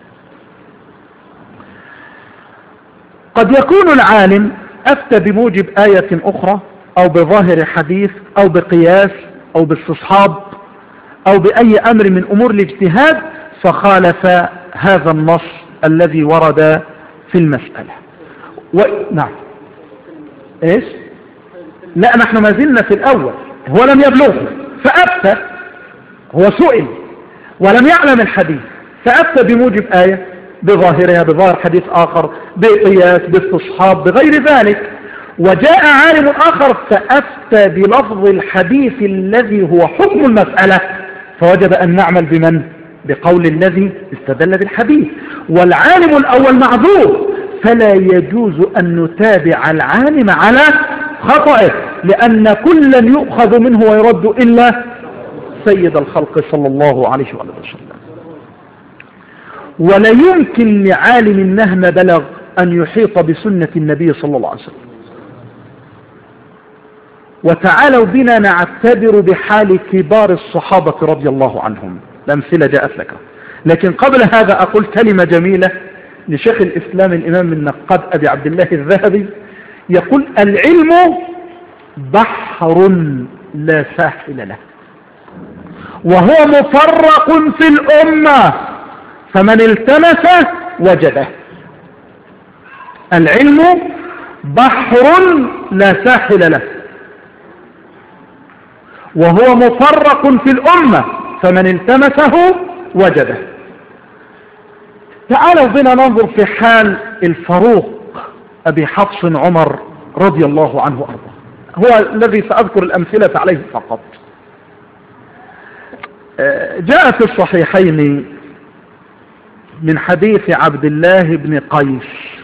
قد يكون العالم أفتى بموجب آية أخرى أو بظاهر حديث أو بقياس أو باستصحاب أو بأي أمر من أمور الاجتهاد، فخالف هذا النص الذي ورد في المسألة. و... نعم إيش؟ لا، نحن ما زلنا في الأول. هو لم يبلغه فأفتى، هو سئل ولم يعلم الحديث فأفتى بموجب آية بظاهرها بظاهر حديث آخر بقياس باستصحاب بغير ذلك. وجاء عالم آخر فأفتى بلفظ الحديث الذي هو حكم المسألة، فوجب أن نعمل بمن؟ بقول الذي استدل بالحديث. والعالم الأول معذور، فلا يجوز أن نتابع العالم على خطأه، لأن كلا يؤخذ منه ويرد إلا سيد الخلق صلى الله عليه وسلم. ولا يمكن لعالم مهما بلغ أن يحيط بسنة النبي صلى الله عليه وسلم. وتعالوا بنا نعتبر بحال كبار الصحابة رضي الله عنهم، الأمثلة جاءت لك. لكن قبل هذا أقول كلمة جميلة لشيخ الإسلام الإمام النقاد أبي عبد الله الذهبي، يقول: العلم بحر لا ساحل له، وهو مفرق في الأمة، فمن التمسه وجده. العلم بحر لا ساحل له، وهو مفرق في الأمة، فمن التمسه وجده. تعالوا بنا ننظر في حال الفاروق أبي حفص عمر رضي الله عنه وأرضاه، هو الذي سأذكر الأمثلة عليه فقط. جاء في الصحيحين من حديث عبد الله بن قيس.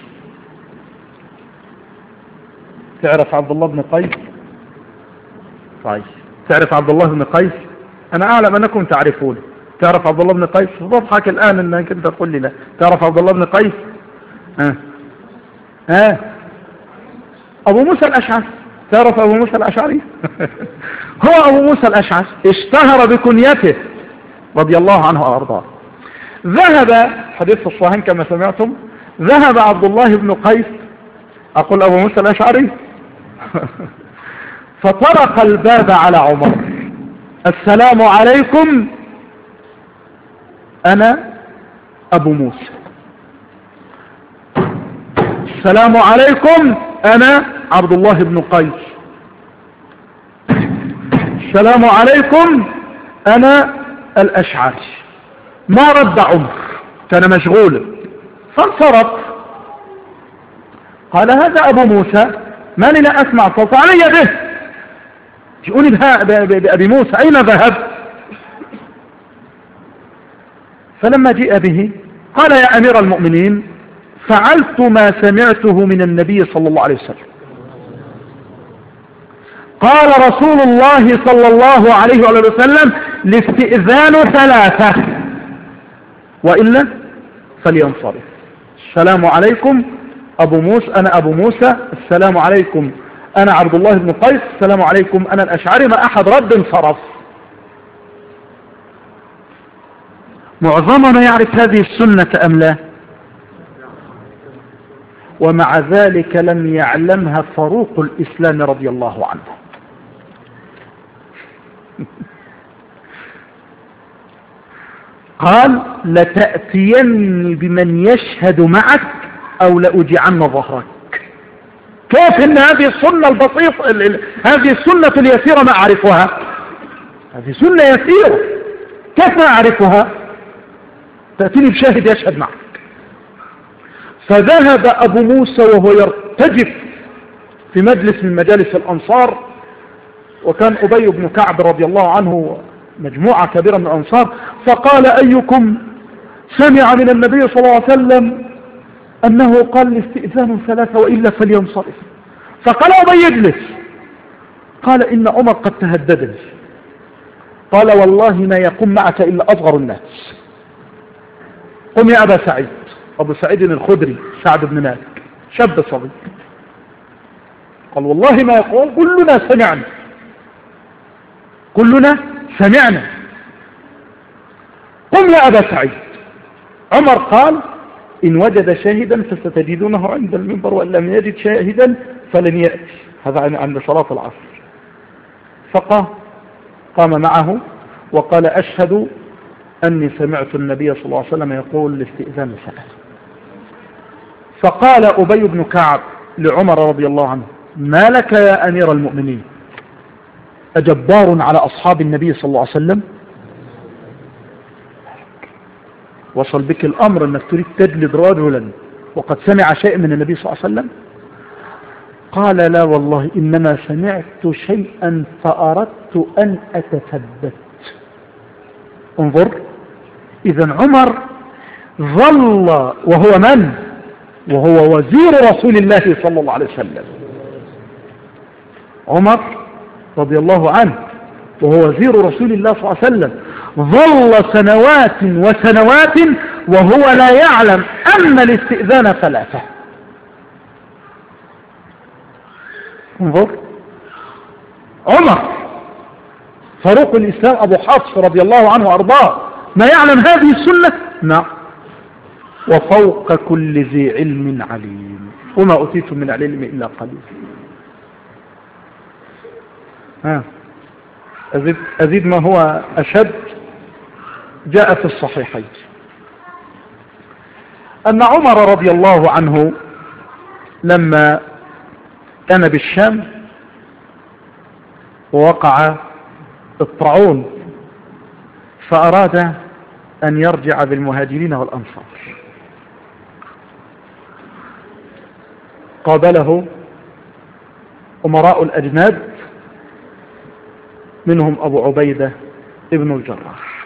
تعرف عبد الله بن قيس؟ طيب، تعرف عبد الله بن قيس؟ أنا أعلم أنكم تعرفون. تعرف عبد الله بن قيس؟ بضحك الآن أنك أنت تقول لي لا. تعرف عبد الله بن قيس؟ ها ها أبو موسى الأشعري. تعرف أبو موسى الأشعري؟ هو أبو موسى الأشعري اشتهر بكنيته رضي الله عنه وأرضاه. ذهب، حديث في الصحيحين كما سمعتم، ذهب عبد الله بن قيس، أقول أبو موسى الأشعري، فطرق الباب على عمر: السلام عليكم، أنا أبو موسى. السلام عليكم، أنا عبد الله بن قيس. السلام عليكم، أنا الأشعري. ما رد عمر، كان مشغولا، فانصرف. قال: هذا أبو موسى، ماني لا أسمع صوت، علي به، جئوني بأبي موسى، أين ذهب؟ فلما جاء به قال: يا أمير المؤمنين، فعلت ما سمعته من النبي صلى الله عليه وسلم. قال رسول الله صلى الله عليه وسلم: الاستئذان ثلاثة، وإلا فلينصرف. السلام عليكم أبو موسى، أنا أبو موسى. السلام عليكم، أنا عبد الله بن قيس. السلام عليكم، أنا الأشعري. ما أحد رد، انصرف. معظمنا يعرف هذه السنة أم لا؟ ومع ذلك لم يعلمها فاروق الإسلام رضي الله عنه. قال: لتأتيني بمن يشهد معك أو لأجعن ظهرك. كيف ان هذه السنة البسيطة، هذه السنة اليسيرة ما اعرفها؟ هذه سنة يسيرة كيف ما اعرفها؟ تأتيني بشاهد يشهد معك. فذهب ابو موسى وهو يرتجف في مجلس من مجالس الانصار، وكان ابي بن كعب رضي الله عنه مجموعة كبيرة من الانصار، فقال ايكم سمع من النبي صلى الله عليه وسلم انه قال الاستئذان ثلاثة والا فلينصرف؟ فقال ابي اجلس. قال ان عمر قد تهددني. قال والله ما يقوم معك الا اصغر الناس. قم يا ابا سعيد. ابو سعيد الخدري سعد بن مالك شاب صغير قال والله ما يقول، كلنا سمعنا كلنا سمعنا قم يا ابا سعيد. عمر قال إن وجد شاهدا فستجدونه عند المنبر، وإن لم يجد شاهدا فلن يأتي. هذا عند صلاة العصر. فقام قام معه وقال أشهد أني سمعت النبي صلى الله عليه وسلم يقول الاستئذان ثلاثة. فقال أبي بن كعب لعمر رضي الله عنه ما لك يا أمير المؤمنين، أجبار على أصحاب النبي صلى الله عليه وسلم؟ وصل بك الأمر أنك تريد تجلد رجلا وقد سمع شيء من النبي صلى الله عليه وسلم؟ قال لا والله إنما سمعت شيئا فأردت أن أتثبت. انظر، إذن عمر ظل وهو من؟ وهو وزير رسول الله صلى الله عليه وسلم. عمر رضي الله عنه وهو وزير رسول الله صلى الله عليه وسلم ظل سنوات وسنوات وهو لا يعلم أن الاستئذان ثلاثة. انظر، عمر فاروق الإسلام أبو حفص رضي الله عنه وأرضاه ما يعلم هذه السنة؟ نعم. وفوق كل ذي علم عليم وما أوتيتم من العلم إلا قليل. ها أزيد, أزيد ما هو أشد. جاء في الصحيحين أن عمر رضي الله عنه لما كان بالشام ووقع الطاعون فأراد أن يرجع بالمهاجرين والأنصار، قابله أمراء الأجناد منهم أبو عبيدة ابن الجراح.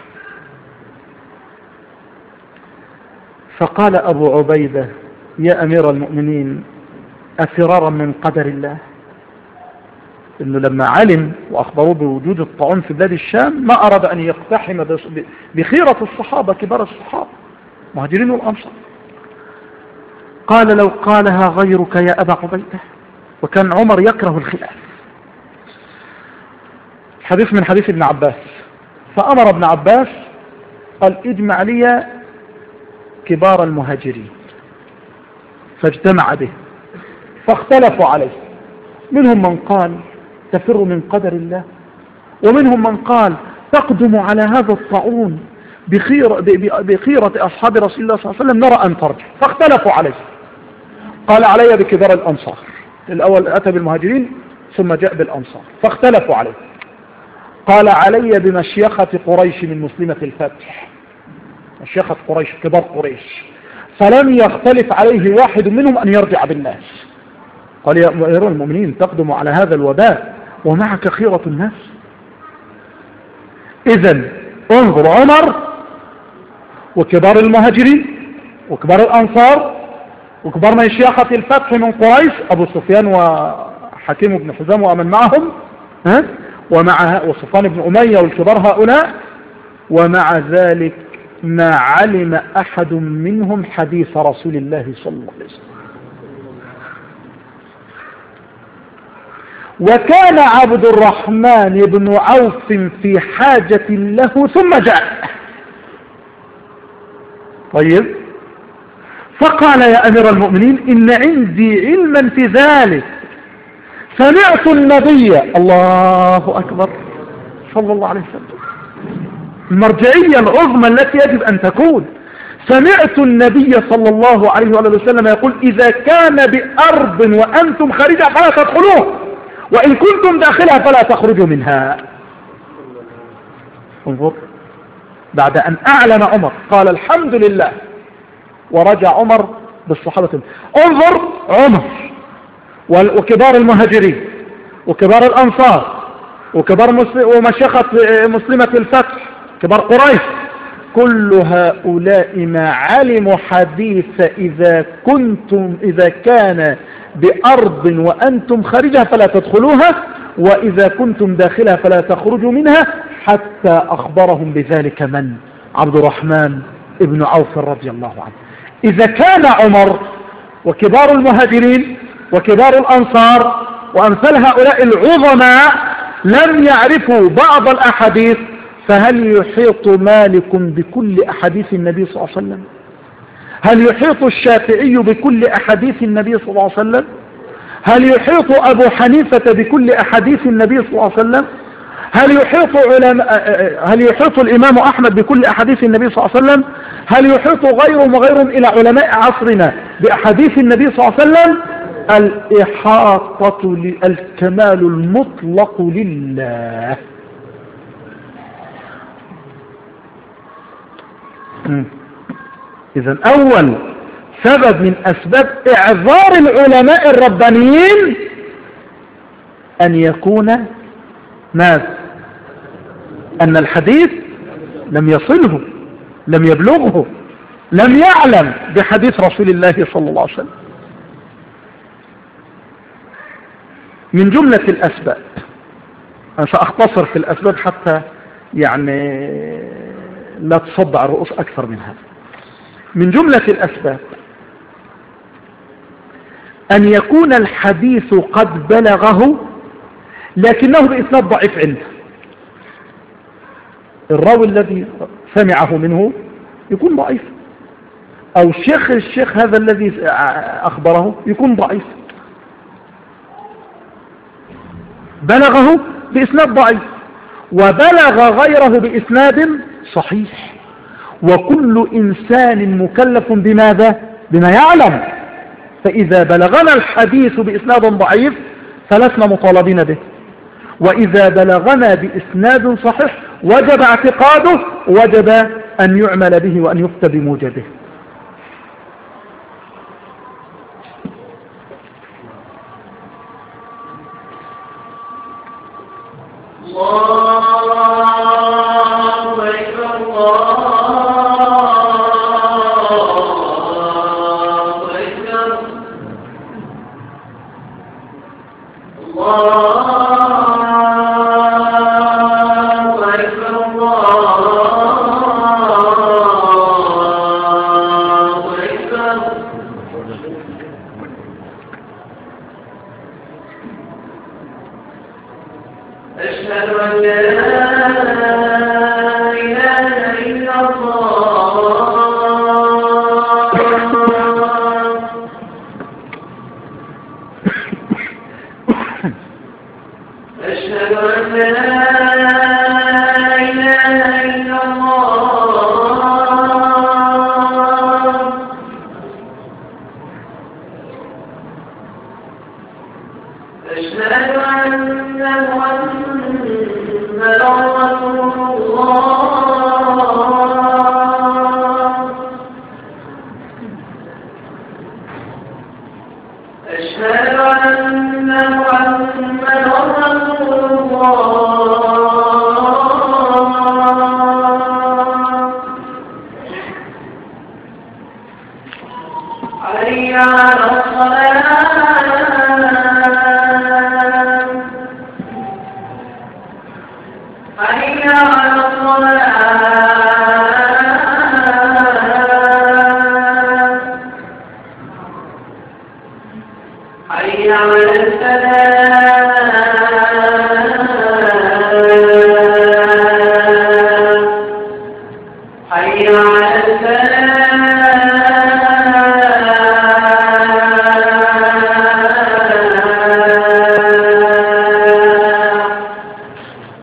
فقال أبو عبيدة يا أمير المؤمنين أفرارا من قدر الله؟ إنه لما علم وأخبروه بوجود الطاعون في بلاد الشام ما أراد أن يقتحم بخيرة الصحابة كبار الصحابة مهاجرين والأنصار. قال لو قالها غيرك يا أبا عبيدة. وكان عمر يكره الخلاف. حديث من حديث ابن عباس. فأمر ابن عباس قال اجمع لي كبار المهاجرين، فاجتمع به فاختلفوا عليه. منهم من قال تفر من قدر الله، ومنهم من قال تقدم على هذا الطاعون بخيرة, بخيرة أصحاب رسول الله صلى الله عليه وسلم، نرى أن ترجع. فاختلفوا عليه. قال علي بكبار الأنصار. الأول أتى بالمهاجرين ثم جاء بالأنصار فاختلفوا عليه. قال علي بمشيخة قريش من مسلمة الفتح، مشيخة قريش كبار قريش، فلم يختلف عليه واحد منهم أن يرجع بالناس. قال يا أمير المؤمنين تقدم على هذا الوباء ومعك خيرة الناس. إذن انظر عمر وكبار المهاجرين وكبار الأنصار وكبار مشيخة الفتح من قريش، أبو سفيان وحكيم بن حزام ومن معهم، ها؟ ومع وصفان بن أمية والكبار هؤلاء، ومع ذلك ما علم أحد منهم حديث رسول الله صلى الله عليه وسلم. وكان عبد الرحمن بن عوف في حاجة له ثم جاء. طيب، فقال يا أمير المؤمنين إن عندي علما في ذلك، سمعت النبي الله أكبر صلى الله عليه وسلم، المرجعية العظمى التي يجب أن تكون، سمعت النبي صلى الله عليه وآله وسلم يقول إذا كان بأرض وأنتم خارجها فلا تدخلوه، وإن كنتم داخلها فلا تخرجوا منها. انظر، بعد أن أعلن عمر قال الحمد لله، ورجع عمر بالصحابة. انظر عمر وكبار المهاجرين وكبار الأنصار وكبار ومشيخة مسلمة الفتح، كبار قريش، كل هؤلاء ما علموا حديث إذا كنتم إذا كان بأرض وأنتم خارجها فلا تدخلوها، وإذا كنتم داخلها فلا تخرجوا منها، حتى أخبرهم بذلك من؟ عبد الرحمن ابن عوف رضي الله عنه. إذا كان عمر وكبار المهاجرين وكبار الأنصار وأمثال هؤلاء العظماء لم يعرفوا بعض الأحاديث، فهل يحيط مالك بكل أحاديث النبي صلى الله عليه وسلم؟ هل يحيط الشافعي بكل أحاديث النبي صلى الله عليه وسلم؟ هل يحيط أبو حنيفة بكل أحاديث النبي صلى الله عليه وسلم؟ هل يحيط علماء هل يحيط الإمام أحمد بكل أحاديث النبي صلى الله عليه وسلم؟ هل يحيط غيرهم وغيرهم إلى علماء عصرنا بأحاديث النبي صلى الله عليه وسلم؟ الإحاطة الكمال المطلق لله. إذن أول سبب من أسباب إعذار العلماء الربانيين أن يكون ماذا؟ أن الحديث لم يصله، لم يبلغه، لم يعلم بحديث رسول الله صلى الله عليه وسلم. من جملة الأسباب، أنا سأختصر في الأسباب حتى يعني لا تصدع الرؤوس أكثر من هذا. من جملة الأسباب أن يكون الحديث قد بلغه لكنه بإسناد ضعيف عنده. الراوي الذي سمعه منه يكون ضعيف، أو شيخ الشيخ هذا الذي أخبره يكون ضعيف، بلغه بإسناد ضعيف وبلغ غيره بإسناد صحيح. وكل إنسان مكلف بماذا؟ بما يعلم. فإذا بلغنا الحديث بإسناد ضعيف فلسنا مطالبين به، وإذا بلغنا بإسناد صحيح وجب اعتقاده، وجب أن يعمل به وأن يفتى بموجبه.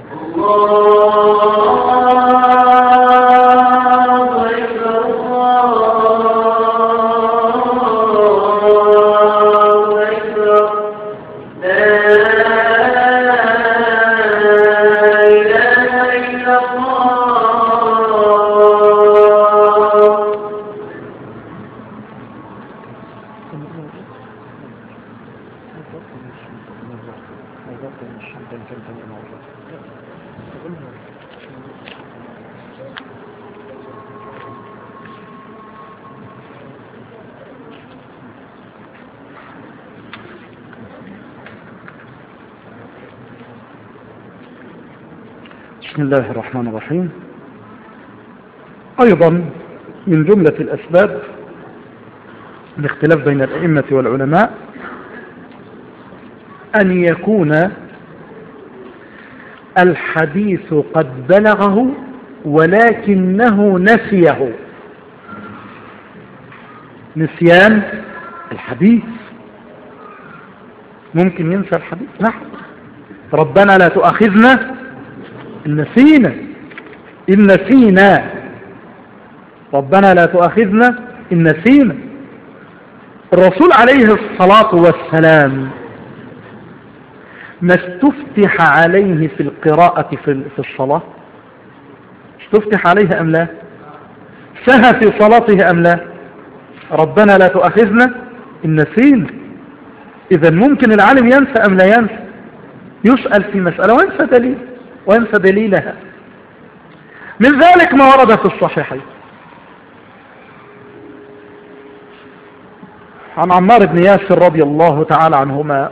الله بسم الله الرحمن الرحيم. أيضا من جملة الأسباب الاختلاف بين الأئمة والعلماء أن يكون الحديث قد بلغه ولكنه نسيه. نسيان الحديث، ممكن ينسى الحديث. نحن ربنا لا تؤاخذنا إن نسينا إن نسينا ربنا لا تؤاخذنا إن نسينا. الرسول عليه الصلاة والسلام ما استفتح عليه في القراءة في الصلاة، استفتح عليه أم لا؟ سهى في صلاته أم لا؟ ربنا لا تؤاخذنا إن نسينا. إذا ممكن العالم ينسى أم لا ينسى؟ يسأل في مسألة وينسى دليل وينسى دليلها. من ذلك ما ورد في الصحيحين عن عمار بن ياسر رضي الله تعالى عنهما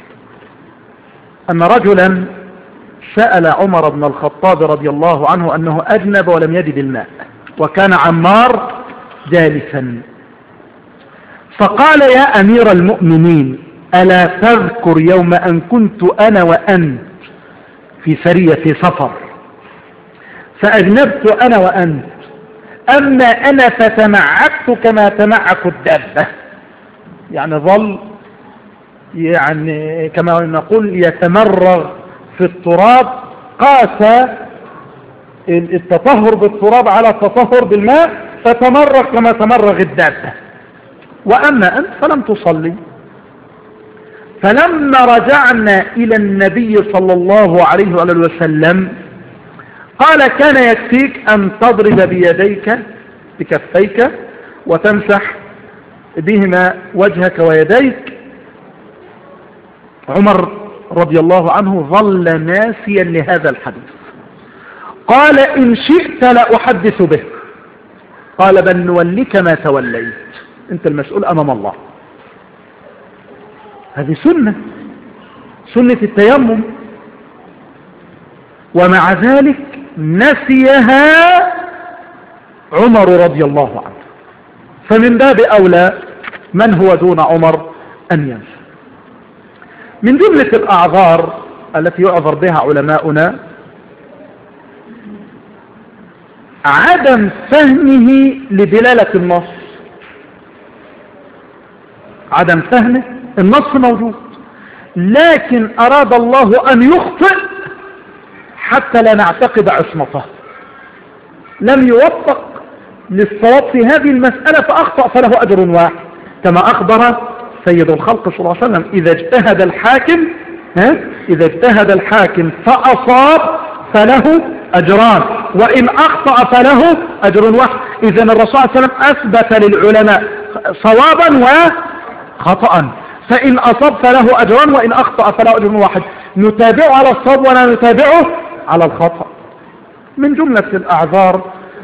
أن رجلا سأل عمر بن الخطاب رضي الله عنه أنه أجنب ولم يجد الماء، وكان عمار جالسا، فقال: يا أمير المؤمنين، ألا تذكر يوم أن كنت أنا وأنت في سرية في سفر فأجنبت أنا وأنت، أما أنا فتمعكت كما تمعك الدابة. يعني ظل يعني كما نقول يتمرغ في التراب، قاس التطهر بالتراب على التطهر بالماء، فتمرغ كما تمرغ الدابة. وأما أنت فلم تصلي. فلما رجعنا إلى النبي صلى الله عليه وآله وسلم قال: كان يكفيك أن تضرب بيديك بكفيك وتمسح بهما وجهك ويديك. عمر رضي الله عنه ظل ناسيا لهذا الحديث. قال: إن شئت لأحدث به. قال: بل نوليك ما توليت، أنت المسؤول أمام الله. هذه سنة سنة التيمم، ومع ذلك نسيها عمر رضي الله عنه. فمن باب أولى من هو دون عمر أن ينسى. من جملة الأعذار التي يعذر بها علماؤنا عدم فهمه لدلالة النص. عدم فهمه، النص موجود لكن أراد الله أن يخطئ حتى لا نعتقد عصمته. لم يوفق للصواب في هذه المسألة فأخطأ فله أجر واحد، كما أخبر سيد الخلق صلى الله عليه وسلم: إذا اجتهد الحاكم ها إذا اجتهد الحاكم فأصاب فله أجران، وإن أخطأ فله أجر واحد. إذا الرسول صلى الله عليه وسلم أثبت للعلماء صوابا وخطأ، فإن أصاب فله أجران وإن أخطأ فله أجر واحد. نتابعه على الصواب ولا نتابعه على الخطأ. من جملة الأعذار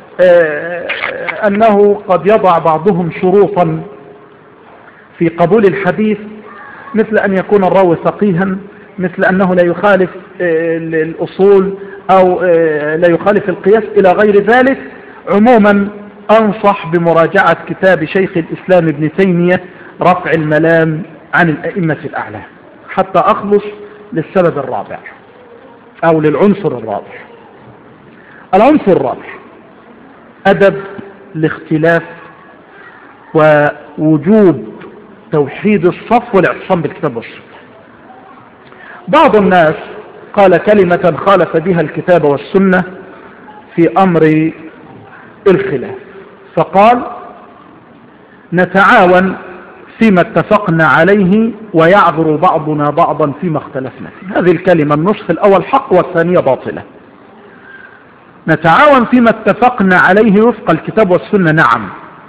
أنه قد يضع بعضهم شروطا في قبول الحديث، مثل أن يكون الراوي فقيها، مثل أنه لا يخالف الأصول أو لا يخالف القياس إلى غير ذلك. عموما أنصح بمراجعة كتاب شيخ الإسلام ابن تيمية رفع الملام عن الأئمة الأعلى حتى أخلص للسبب الرابع أو للعنصر الرابع. العنصر الرابع أدب الاختلاف ووجوب توحيد الصف والاعتصام بالكتاب والسنة. بعض الناس قال كلمة خالف بها الكتاب والسنة في أمر الخلاف، فقال: نتعاون فيما اتفقنا عليه ويعذر بعضنا بعضا فيما اختلفنا فيه. هذه الكلمة النصف الأول حق والثانية باطلة. نتعاون فيما اتفقنا عليه وفق الكتاب والسنة، نعم،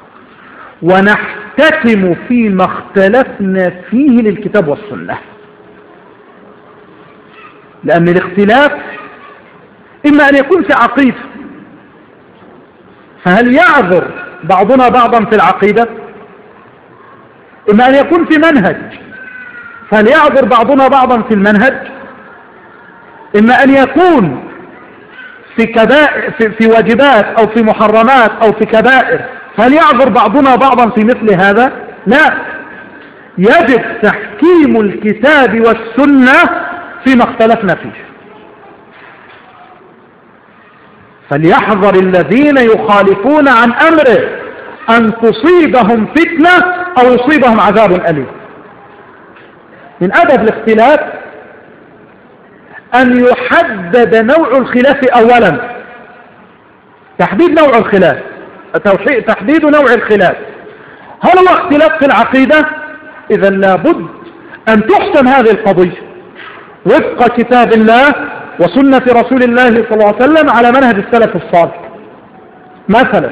ونحتكم فيما اختلفنا فيه للكتاب والسنة، لأن الاختلاف إما أن يكون في عقيدة، فهل يعذر بعضنا بعضا في العقيدة؟ إما أن يكون في منهج، فهل يعذر بعضنا بعضا في المنهج؟ إما أن يكون في كبائر في, في واجبات أو في محرمات أو في كبائر، هل يعذر بعضنا بعضا في مثل هذا؟ لا، يجب تحكيم الكتاب والسنة فيما اختلفنا فيه. فليحذر الذين يخالفون عن أمره أن تصيبهم فتنة أو يصيبهم عذاب أليم. من أدب الاختلاف أن يحدد نوع الخلاف أولا، تحديد نوع الخلاف، تحديد نوع الخلاف. هل هو اختلاف في العقيدة؟ إذا لابد أن تحسم هذه القضية وفق كتاب الله وسنة رسول الله صلى الله عليه وسلم على منهج السلف الصالح. مثلا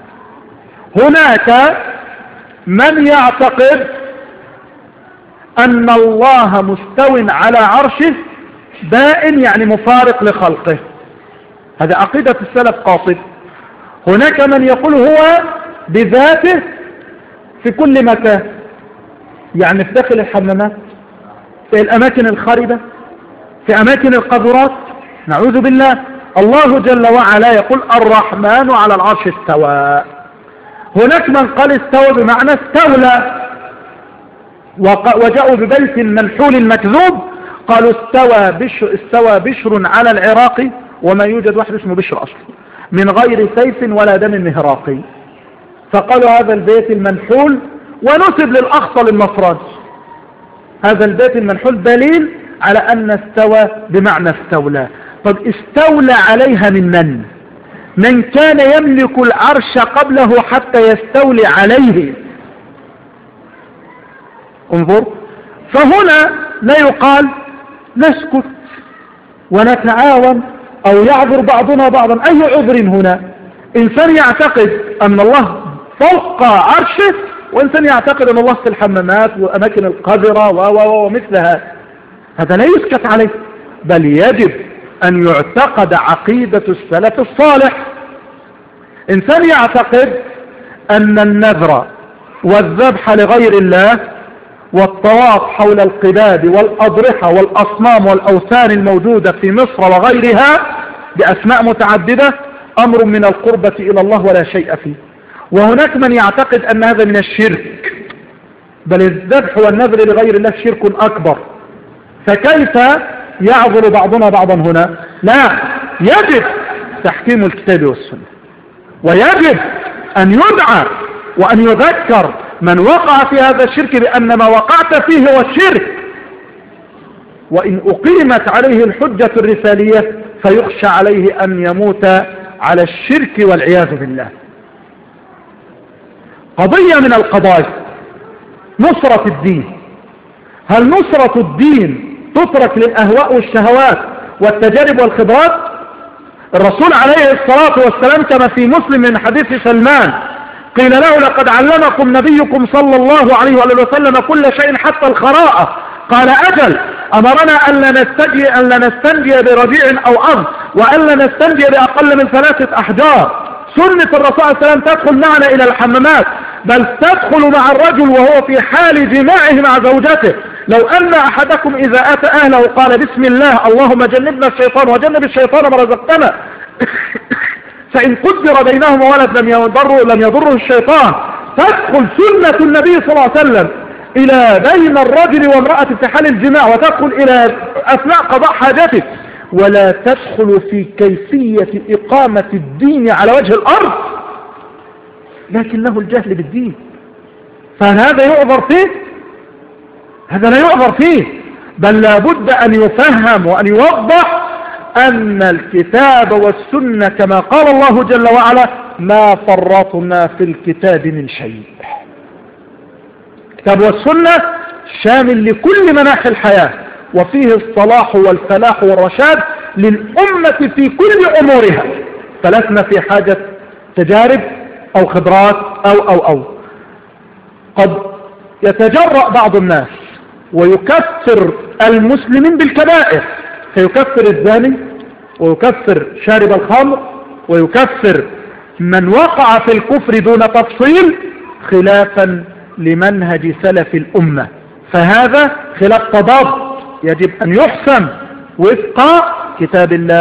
هناك من يعتقد أن الله مستو على عرشه بائن، يعني مفارق لخلقه، هذا عقيدة السلف قاصد. هناك من يقول هو بذاته في كل مكان، يعني في داخل الحمامات، في الأماكن الخاربة، في أماكن القذورات، نعوذ بالله. الله جل وعلا يقول الرحمن على العرش استوى. هناك من قال استوى بمعنى استولى، وجاءوا ببيت منحول مكذوب قالوا استوى بشر, استوى بشر على العراق، وما يوجد واحد اسمه بشر أصلا، من غير سيف ولا دم مهراقي. فقالوا هذا البيت المنحول، ونسب للأخطل النصراني هذا البيت المنحول دليل على أن استوى بمعنى استولى. طب استولى عليها من من؟ من كان يملك العرش قبله حتى يستولي عليه. انظر، فهنا لا يقال نسكت ونتعاون أو يعذر بعضنا بعضا. أي عذر هنا؟ إنسان يعتقد أن الله فوق عرشه، وإنسان يعتقد أن الله في الحمامات وأماكن القذرة ومثل هذا، هذا لا يسكت عليه، بل يجب أن يعتقد عقيدة السلف الصالح. إنسان يعتقد أن النذر والذبح لغير الله والطواف حول القباب والأضرحة والأصنام والأوثان الموجودة في مصر وغيرها بأسماء متعددة أمر من القربة إلى الله ولا شيء فيه. وهناك من يعتقد أن هذا من الشرك، بل الذبح والنذر لغير الله شرك أكبر. فكيف يعذر بعضنا بعضا هنا؟ لا، يجب تحكيم الكتاب والسنة، ويجب أن يدعى وأن يذكر من وقع في هذا الشرك بأن ما وقعت فيه هو الشرك، وإن أقيمت عليه الحجة الرسالية فيخشى عليه أن يموت على الشرك والعياذ بالله. قضية من القضايا نصرة الدين. هل نصرة الدين تترك للأهواء والشهوات والتجارب والخبرات؟ الرسول عليه الصلاة والسلام كما في مسلم من حديث سلمان قيل له لقد علمكم نبيكم صلى الله عليه وآله وسلم كل شيء حتى الخراءة. قال أجل، أمرنا أن لا نستنجي, أن لا نستنجي برجيع أو أرض، وأن لا نستنجي بأقل من ثلاثة أحجار. سنة الرسول صلى الله عليه وسلم تدخل معنا إلى الحمامات، بل تدخل مع الرجل وهو في حال جماعه مع زوجته. لو أن أحدكم إذا أتى أهله قال بسم الله اللهم جنبنا الشيطان وجنب الشيطان ما رزقتنا فإن قدر بينهما ولد لم يضره, لم يضره الشيطان. تدخل سنة النبي صلى الله عليه وسلم إلى بين الرجل وامرأة في حال الجماع، وتدخل إلى أثناء قضاء حاجته، ولا تدخل في كيفية إقامة الدين على وجه الأرض، لكن له الجهل بالدين. فهذا يعذر فيه؟ هذا لا يعذر فيه، بل لابد أن يفهم وأن يوضح أن الكتاب والسنة كما قال الله جل وعلا ما فرطنا في الكتاب من شيء. الكتاب والسنة شامل لكل مناحي الحياة، وفيه الصلاح والفلاح والرشاد للأمة في كل أمورها، فلسنا في حاجة تجارب أو خبرات أو أو أو قد يتجرأ بعض الناس ويكفر المسلمين بالكبائر، فيكفر الزاني ويكفر شارب الخمر ويكفر من وقع في الكفر دون تفصيل خلافا لمنهج سلف الأمة. فهذا خلاف تضاد، يجب أن يحسم وفق كتاب الله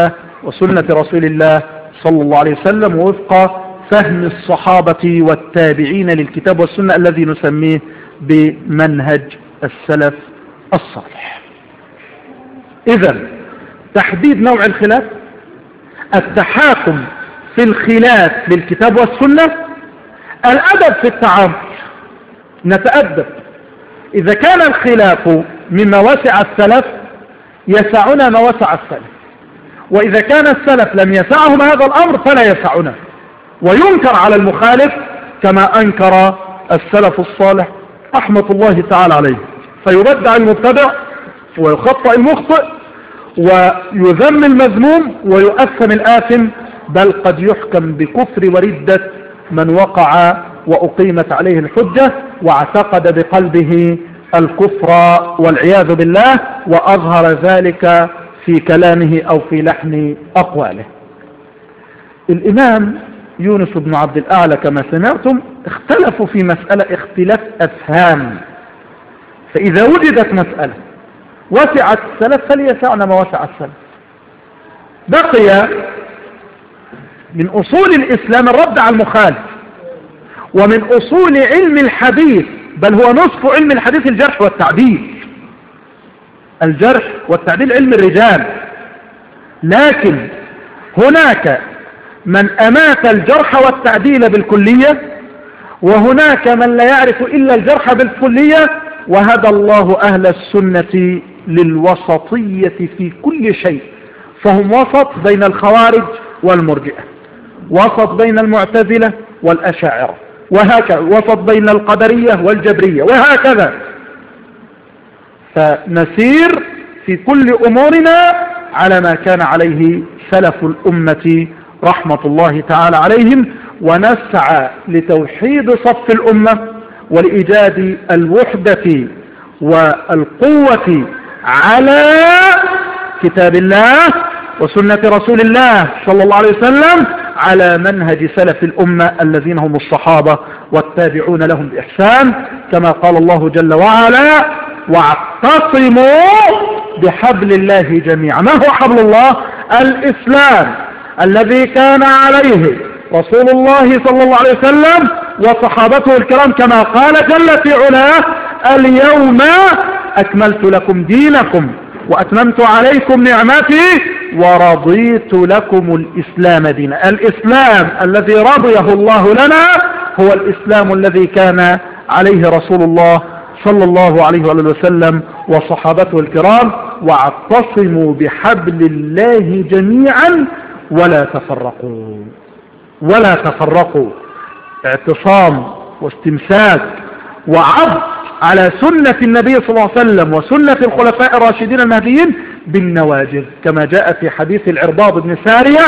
وسنة رسول الله صلى الله عليه وسلم، ووفق فهم الصحابة والتابعين للكتاب والسنة الذي نسميه بمنهج السلف الصالح. إذن تحديد نوع الخلاف، التحاكم في الخلاف للكتاب والسنة، الأدب في التعامل، نتأدب. إذا كان الخلاف مما وسع السلف يسعنا ما وسع السلف، وإذا كان السلف لم يسعهم هذا الأمر فلا يسعنا، وينكر على المخالف كما أنكر السلف الصالح رحمة الله تعالى عليه، فيبدع المبتدع ويخطئ المخطئ ويذم المذموم ويؤثم الآثم، بل قد يحكم بكفر وردة من وقع وأقيمت عليه الحجة واعتقد بقلبه الكفر والعياذ بالله، وأظهر ذلك في كلامه أو في لحن أقواله. الإمام يونس بن عبد الأعلى كما سمعتم اختلفوا في مسألة اختلاف أفهام، فإذا وجدت مسألة وسعت السلف فليسعنا ما وسع السلف. بقي من أصول الإسلام الرد على المخالف، ومن أصول علم الحديث بل هو نصف علم الحديث الجرح والتعديل. الجرح والتعديل علم الرجال، لكن هناك من أمات الجرح والتعديل بالكلية، وهناك من لا يعرف إلا الجرح بالكلية، وهدى الله أهل السنة للوسطية في كل شيء، فهم وسط بين الخوارج والمرجئة، وسط بين المعتزلة والأشاعرة، وهكذا وسط بين القدرية والجبرية، وهكذا. فنسير في كل أمورنا على ما كان عليه سلف الأمة رحمة الله تعالى عليهم، ونسعى لتوحيد صف الأمة ولإيجاد الوحدة والقوة على كتاب الله وسنة رسول الله صلى الله عليه وسلم، على منهج سلف الأمة الذين هم الصحابة والتابعون لهم بإحسان، كما قال الله جل وعلا: واعتصموا بحبل الله جميعا. ما هو حبل الله؟ الإسلام الذي كان عليه رسول الله صلى الله عليه وسلم وصحابته الكرام، كما قال جل في علاه: اليوم أكملت لكم دينكم وأتممت عليكم نعمتي ورضيت لكم الإسلام دينا. الإسلام الذي رضيه الله لنا هو الإسلام الذي كان عليه رسول الله صلى الله عليه وآله وسلم وصحابته الكرام. واعتصموا بحبل الله جميعا ولا تفرقوا ولا تفرقوا. اعتصام واستمساك وعض على سنة النبي صلى الله عليه وسلم وسنة الخلفاء الراشدين المهديين بالنواجذ، كما جاء في حديث العرباض بن سارية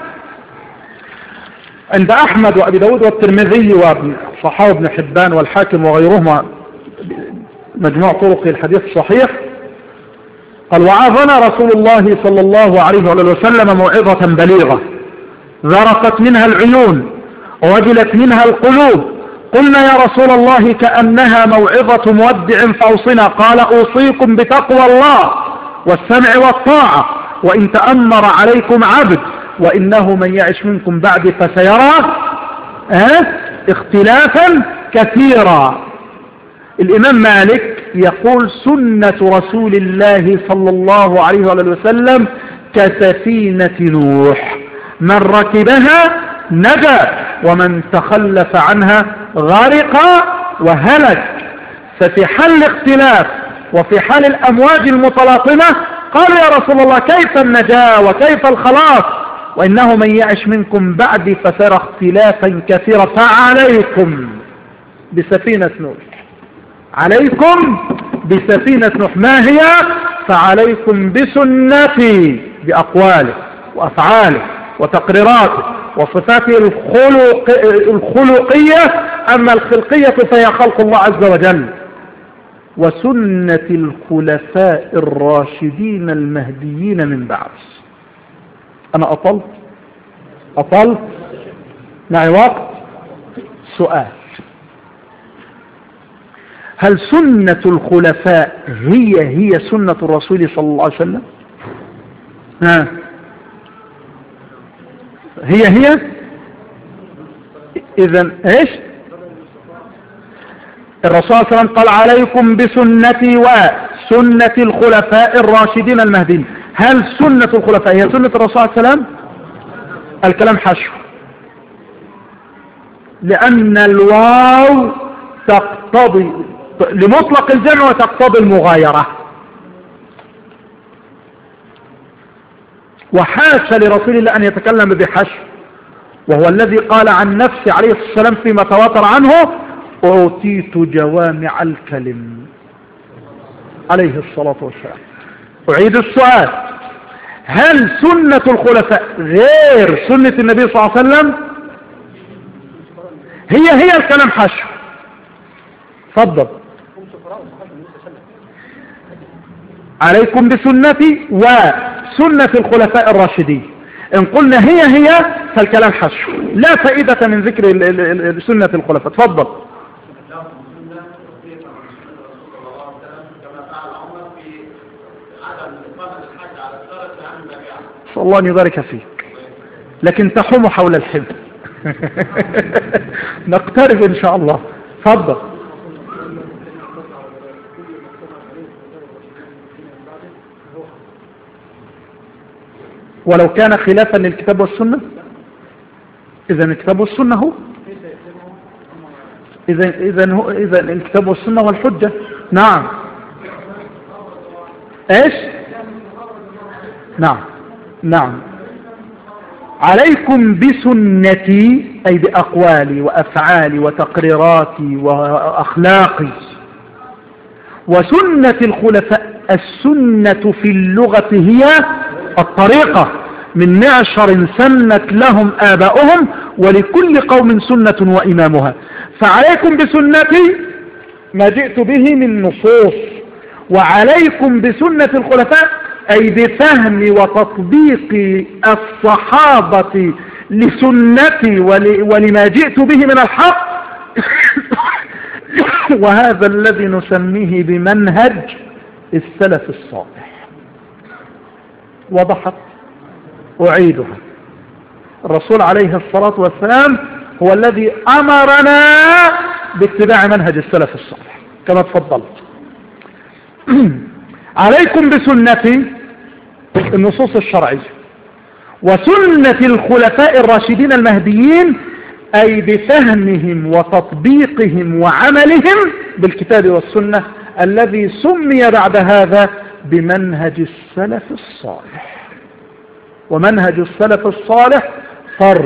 عند أحمد وأبي داود والترمذي وصحابه ابن حبان والحاكم وغيرهما مجموع طرق الحديث الصحيح. قال: وعظنا رسول الله صلى الله عليه وسلم موعظة بليغة ذرفت منها العيون ووجلت منها القلوب. قلنا: يا رسول الله كأنها موعظة مودع فأوصنا. قال: أوصيكم بتقوى الله والسمع والطاعة، وإن تأمر عليكم عبد، وإنه من يعش منكم بعد فسيرى اه اختلافا كثيرا. الإمام مالك يقول: سنة رسول الله صلى الله عليه وسلم كسفينة نوح، من ركبها نجا ومن تخلف عنها غرق وهلك. ففي حال الاختلاف وفي حال الأمواج المتلاطمة قالوا: يا رسول الله كيف النجاة وكيف الخلاص؟ وإنه من يعش منكم بعد فسيرى اختلافا كثيرا، فعليكم بسفينة نوح. عليكم بسفينة نوح. ما هي؟ فعليكم بسنتي بأقواله وأفعاله وتقريراته وصفاته الخلق الخلقية، أما الخلقية فهي خلق الله عز وجل، وسنة الخلفاء الراشدين المهديين من بعد. أنا أطلت أطلت معي وقت. سؤال: هل سنة الخلفاء هي هي سنة الرسول صلى الله عليه وسلم؟ ها هي هي إذن إيش؟ الرسول صلى الله عليه وسلم قال عليكم بسنتي وسنة الخلفاء الراشدين المهديين. هل سنة الخلفاء هي سنة الرسول صلى الله عليه وسلم؟ الكلام حشو، لأن الواو تقتضي لمطلق الجمع وتقتضي المغايرة، وحاشا لرسول الله أن يتكلم بحشو، وهو الذي قال عن نفسه عليه الصلاة والسلام فيما تواتر عنه أوتيت جوامع الكلم عليه الصلاة والسلام. أعيد السؤال، هل سنة الخلفاء غير سنة النبي صلى الله عليه وسلم؟ هي هي الكلام حشو. تفضل. عليكم بسنتي وسنة الخلفاء الراشدين. إن قلنا هي هي فالكلام حشو، لا فائدة من ذكر سنة الخلفاء. تفضل. صلى الله أن يبارك فيك، لكن تحوم حول الحب. نقترب إن شاء الله. تفضل. ولو كان خلافا للكتاب والسنة، إذا الكتاب والسنة هو إذا إذا هو إذا الكتاب والسنة والحجة. نعم. إيش؟ نعم نعم. عليكم بسنتي أي بأقوالي وأفعالي وتقريراتي وأخلاقي، وسنة الخلفاء. السنة في اللغة هي الطريقة، من معشر سنت لهم آباؤهم، ولكل قوم سنة وإمامها. فعليكم بسنتي ما جئت به من نصوص، وعليكم بسنة الخلفاء أي بفهم وتطبيق الصحابة لسنتي ولما جئت به من الحق. وهذا الذي نسميه بمنهج السلف الصالح. وضحت؟ أعيدها. الرسول عليه الصلاة والسلام هو الذي أمرنا باتباع منهج السلف الصالح كما تفضلت. عليكم بسنتي النصوص الشرعية، وسنة الخلفاء الراشدين المهديين أي بفهمهم وتطبيقهم وعملهم بالكتاب والسنة، الذي سمي بعد هذا بمنهج السلف الصالح. ومنهج السلف الصالح فرض،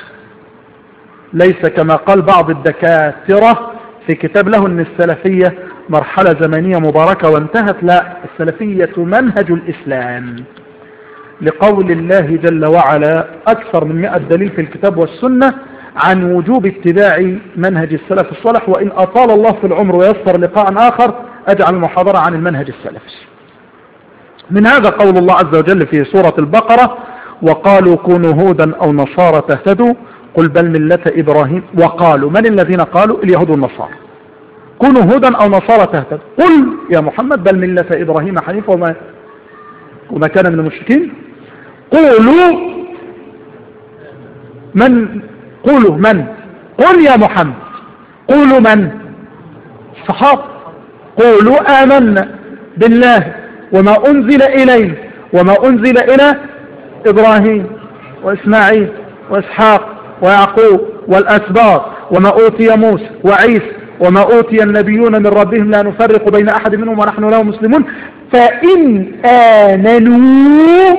ليس كما قال بعض الدكاترة في كتاب له ان السلفية مرحلة زمنية مباركة وانتهت. لا، السلفية منهج الإسلام، لقول الله جل وعلا أكثر من مئة دليل في الكتاب والسنة عن وجوب اتباع منهج السلف الصالح. وإن أطال الله في العمر ويسر لقاء آخر أجعل المحاضرة عن المنهج السلفي. من هذا قول الله عز وجل في سورة البقرة: وقالوا كونوا هودا أو نصارى تهتدوا قل بل ملة إبراهيم. وقالوا، من الذين قالوا؟ اليهود والنصارى. كونوا هودا أو نصارى تهتدوا، قل يا محمد بل ملة إبراهيم حنيفا وما وما كان من المشركين. قولوا من قولوا من قل يا محمد قولوا من الصحابة. قولوا آمنا بالله وما أنزل إليه وما أنزل إلى إبراهيم وإسماعيل وإسحاق ويعقوب والأسباط وما أوتي موسى وعيسى وما أوتي النبيون من ربهم لا نفرق بين أحد منهم ونحن له مسلمون. فإن آمنوا،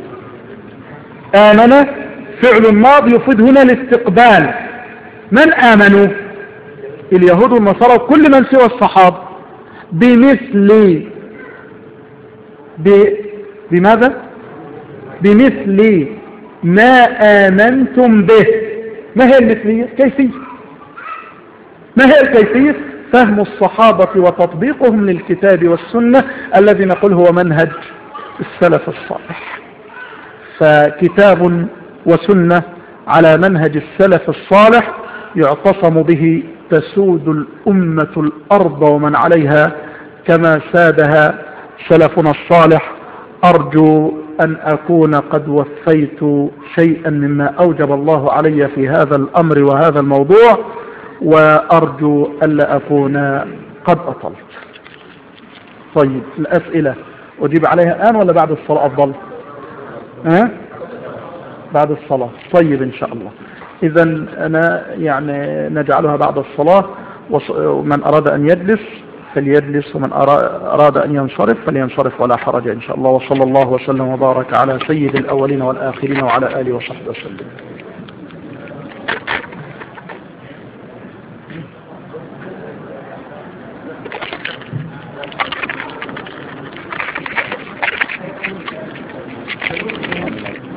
آمن فعل ماضي يفيد هنا الاستقبال. من آمنوا؟ اليهود والنصارى وكل من سوى الصحابة. بمثل ب... بماذا؟ بمثل ما آمنتم به. ما هي المثلية؟ كيفية. ما هي الكيفية؟ فهم الصحابة وتطبيقهم للكتاب والسنة الذي نقول هو منهج السلف الصالح. فكتاب وسنة على منهج السلف الصالح يعتصم به تسود الأمة الأرض ومن عليها كما سادها سلفنا الصالح. أرجو أن أكون قد وفيت شيئا مما أوجب الله علي في هذا الأمر وهذا الموضوع، وأرجو ألا أكون قد أطلت. طيب الأسئلة أجيب عليها الآن ولا بعد الصلاة أفضل؟ ها؟ بعد الصلاة. طيب إن شاء الله. إذا أنا يعني نجعلها بعد الصلاة، ومن أراد أن يجلس فليجلس، ومن أراد أن ينصرف فلينصرف ولا حرج إن شاء الله. وصلى الله وسلم وبارك على سيد الأولين والآخرين وعلى آله وصحبه وسلم.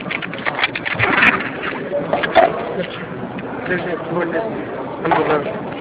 الحمد لله.